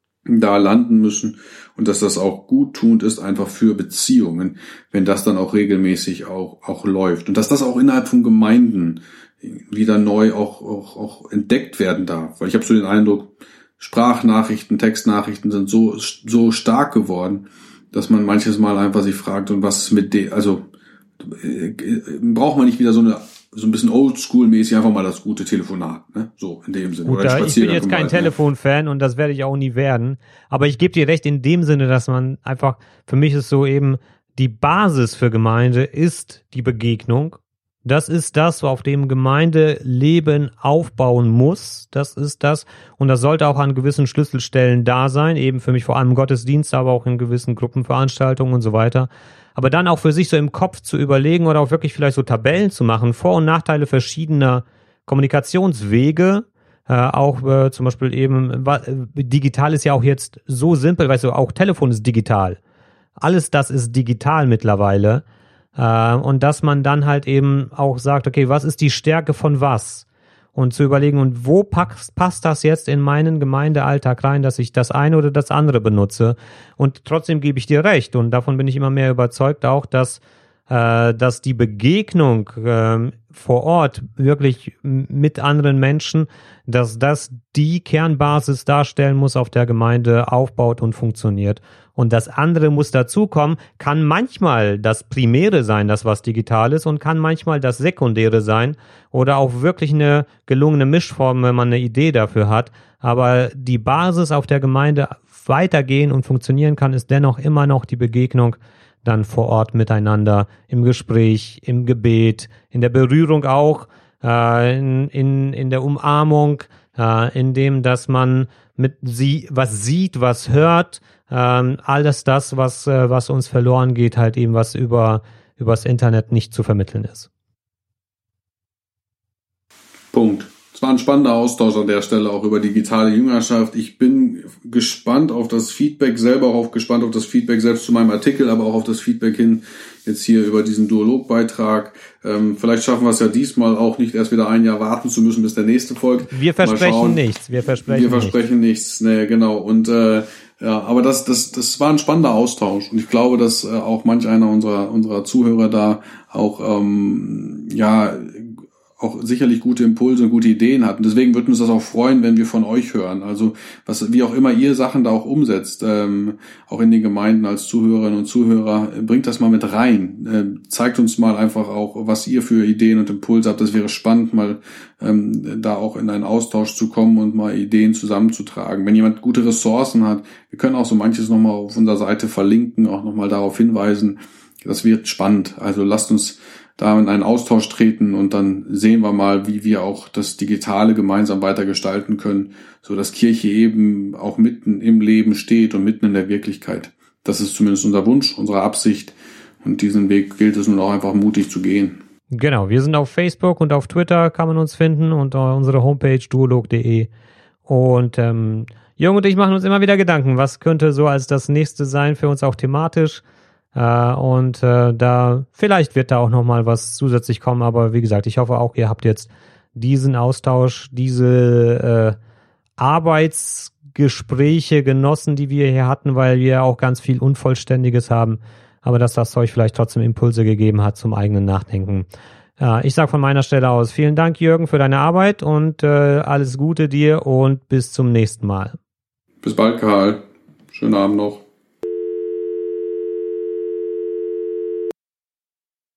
da landen müssen und dass das auch guttunend ist einfach für Beziehungen, wenn das dann auch regelmäßig auch auch läuft und dass das auch innerhalb von Gemeinden wieder neu auch auch auch entdeckt werden darf, weil ich habe so den Eindruck, Sprachnachrichten, Textnachrichten sind so so stark geworden, dass man manches Mal einfach sich fragt, und was ist mit dem, also äh, braucht man nicht wieder so eine so ein bisschen oldschool-mäßig einfach mal das gute Telefonat, ne? So in dem Sinne. Gut, Oder ich bin jetzt kein Telefonfan und das werde ich auch nie werden, aber ich gebe dir recht in dem Sinne, dass man einfach, für mich ist so eben, die Basis für Gemeinde ist die Begegnung. Das ist das, auf dem Gemeindeleben aufbauen muss. Das ist das. Und das sollte auch an gewissen Schlüsselstellen da sein. Eben für mich vor allem Gottesdienst, aber auch in gewissen Gruppenveranstaltungen und so weiter. Aber dann auch für sich so im Kopf zu überlegen oder auch wirklich vielleicht so Tabellen zu machen, Vor- und Nachteile verschiedener Kommunikationswege. Äh, auch äh, zum Beispiel eben, äh, digital ist ja auch jetzt so simpel, weißt du, auch Telefon ist digital. Alles das ist digital mittlerweile. Und dass man dann halt eben auch sagt, okay, was ist die Stärke von was? Und zu überlegen, und wo passt, passt das jetzt in meinen Gemeindealltag rein, dass ich das eine oder das andere benutze? Und trotzdem gebe ich dir recht. Und davon bin ich immer mehr überzeugt auch, dass, äh, dass die Begegnung äh, vor Ort wirklich mit anderen Menschen, dass das die Kernbasis darstellen muss, auf der Gemeinde aufbaut und funktioniert. Und das andere muss dazukommen, kann manchmal das Primäre sein, das was digital ist, und kann manchmal das Sekundäre sein oder auch wirklich eine gelungene Mischform, wenn man eine Idee dafür hat. Aber die Basis, auf der Gemeinde weitergehen und funktionieren kann, ist dennoch immer noch die Begegnung dann vor Ort miteinander, im Gespräch, im Gebet, in der Berührung auch, äh, in, in, in der Umarmung, äh, in dem, dass man mit sie was sieht, was hört, ähm, alles das, was äh, was uns verloren geht, halt eben was über übers Internet nicht zu vermitteln ist. Punkt. Es war ein spannender Austausch an der Stelle auch über digitale Jüngerschaft. Ich bin gespannt auf das Feedback, selber auch gespannt auf das Feedback selbst zu meinem Artikel, aber auch auf das Feedback hin jetzt hier über diesen Duologbeitrag. Ähm, vielleicht schaffen wir es ja diesmal auch nicht erst wieder ein Jahr warten zu müssen, bis der nächste folgt. Wir versprechen nichts. Wir versprechen Wir versprechen nichts. nichts. Nee, genau. Und äh, ja, aber das das das war ein spannender Austausch und ich glaube, dass äh, auch manch einer unserer unserer Zuhörer da auch ähm, ja auch sicherlich gute Impulse und gute Ideen hat. Und deswegen würden wir uns das auch freuen, wenn wir von euch hören. Also was, wie auch immer ihr Sachen da auch umsetzt, ähm, auch in den Gemeinden als Zuhörerinnen und Zuhörer, bringt das mal mit rein. Ähm, zeigt uns mal einfach auch, was ihr für Ideen und Impulse habt. Das wäre spannend, mal ähm, da auch in einen Austausch zu kommen und mal Ideen zusammenzutragen. Wenn jemand gute Ressourcen hat, wir können auch so manches nochmal auf unserer Seite verlinken, auch nochmal darauf hinweisen. Das wird spannend. Also lasst uns da in einen Austausch treten und dann sehen wir mal, wie wir auch das Digitale gemeinsam weiter gestalten können, so dass Kirche eben auch mitten im Leben steht und mitten in der Wirklichkeit. Das ist zumindest unser Wunsch, unsere Absicht und diesen Weg gilt es nun auch einfach mutig zu gehen. Genau, wir sind auf Facebook und auf Twitter kann man uns finden und unsere Homepage duolog punkt de und ähm, Jürgen und ich machen uns immer wieder Gedanken, was könnte so als das nächste sein für uns auch thematisch. Uh, und uh, da vielleicht wird da auch noch mal was zusätzlich kommen, aber wie gesagt, ich hoffe auch, ihr habt jetzt diesen Austausch, diese uh, Arbeitsgespräche genossen, die wir hier hatten, weil wir auch ganz viel Unvollständiges haben, aber dass das euch vielleicht trotzdem Impulse gegeben hat zum eigenen Nachdenken. Uh, ich sage von meiner Stelle aus vielen Dank, Jürgen, für deine Arbeit und uh, alles Gute dir und bis zum nächsten Mal. Bis bald, Karl. Schönen Abend noch.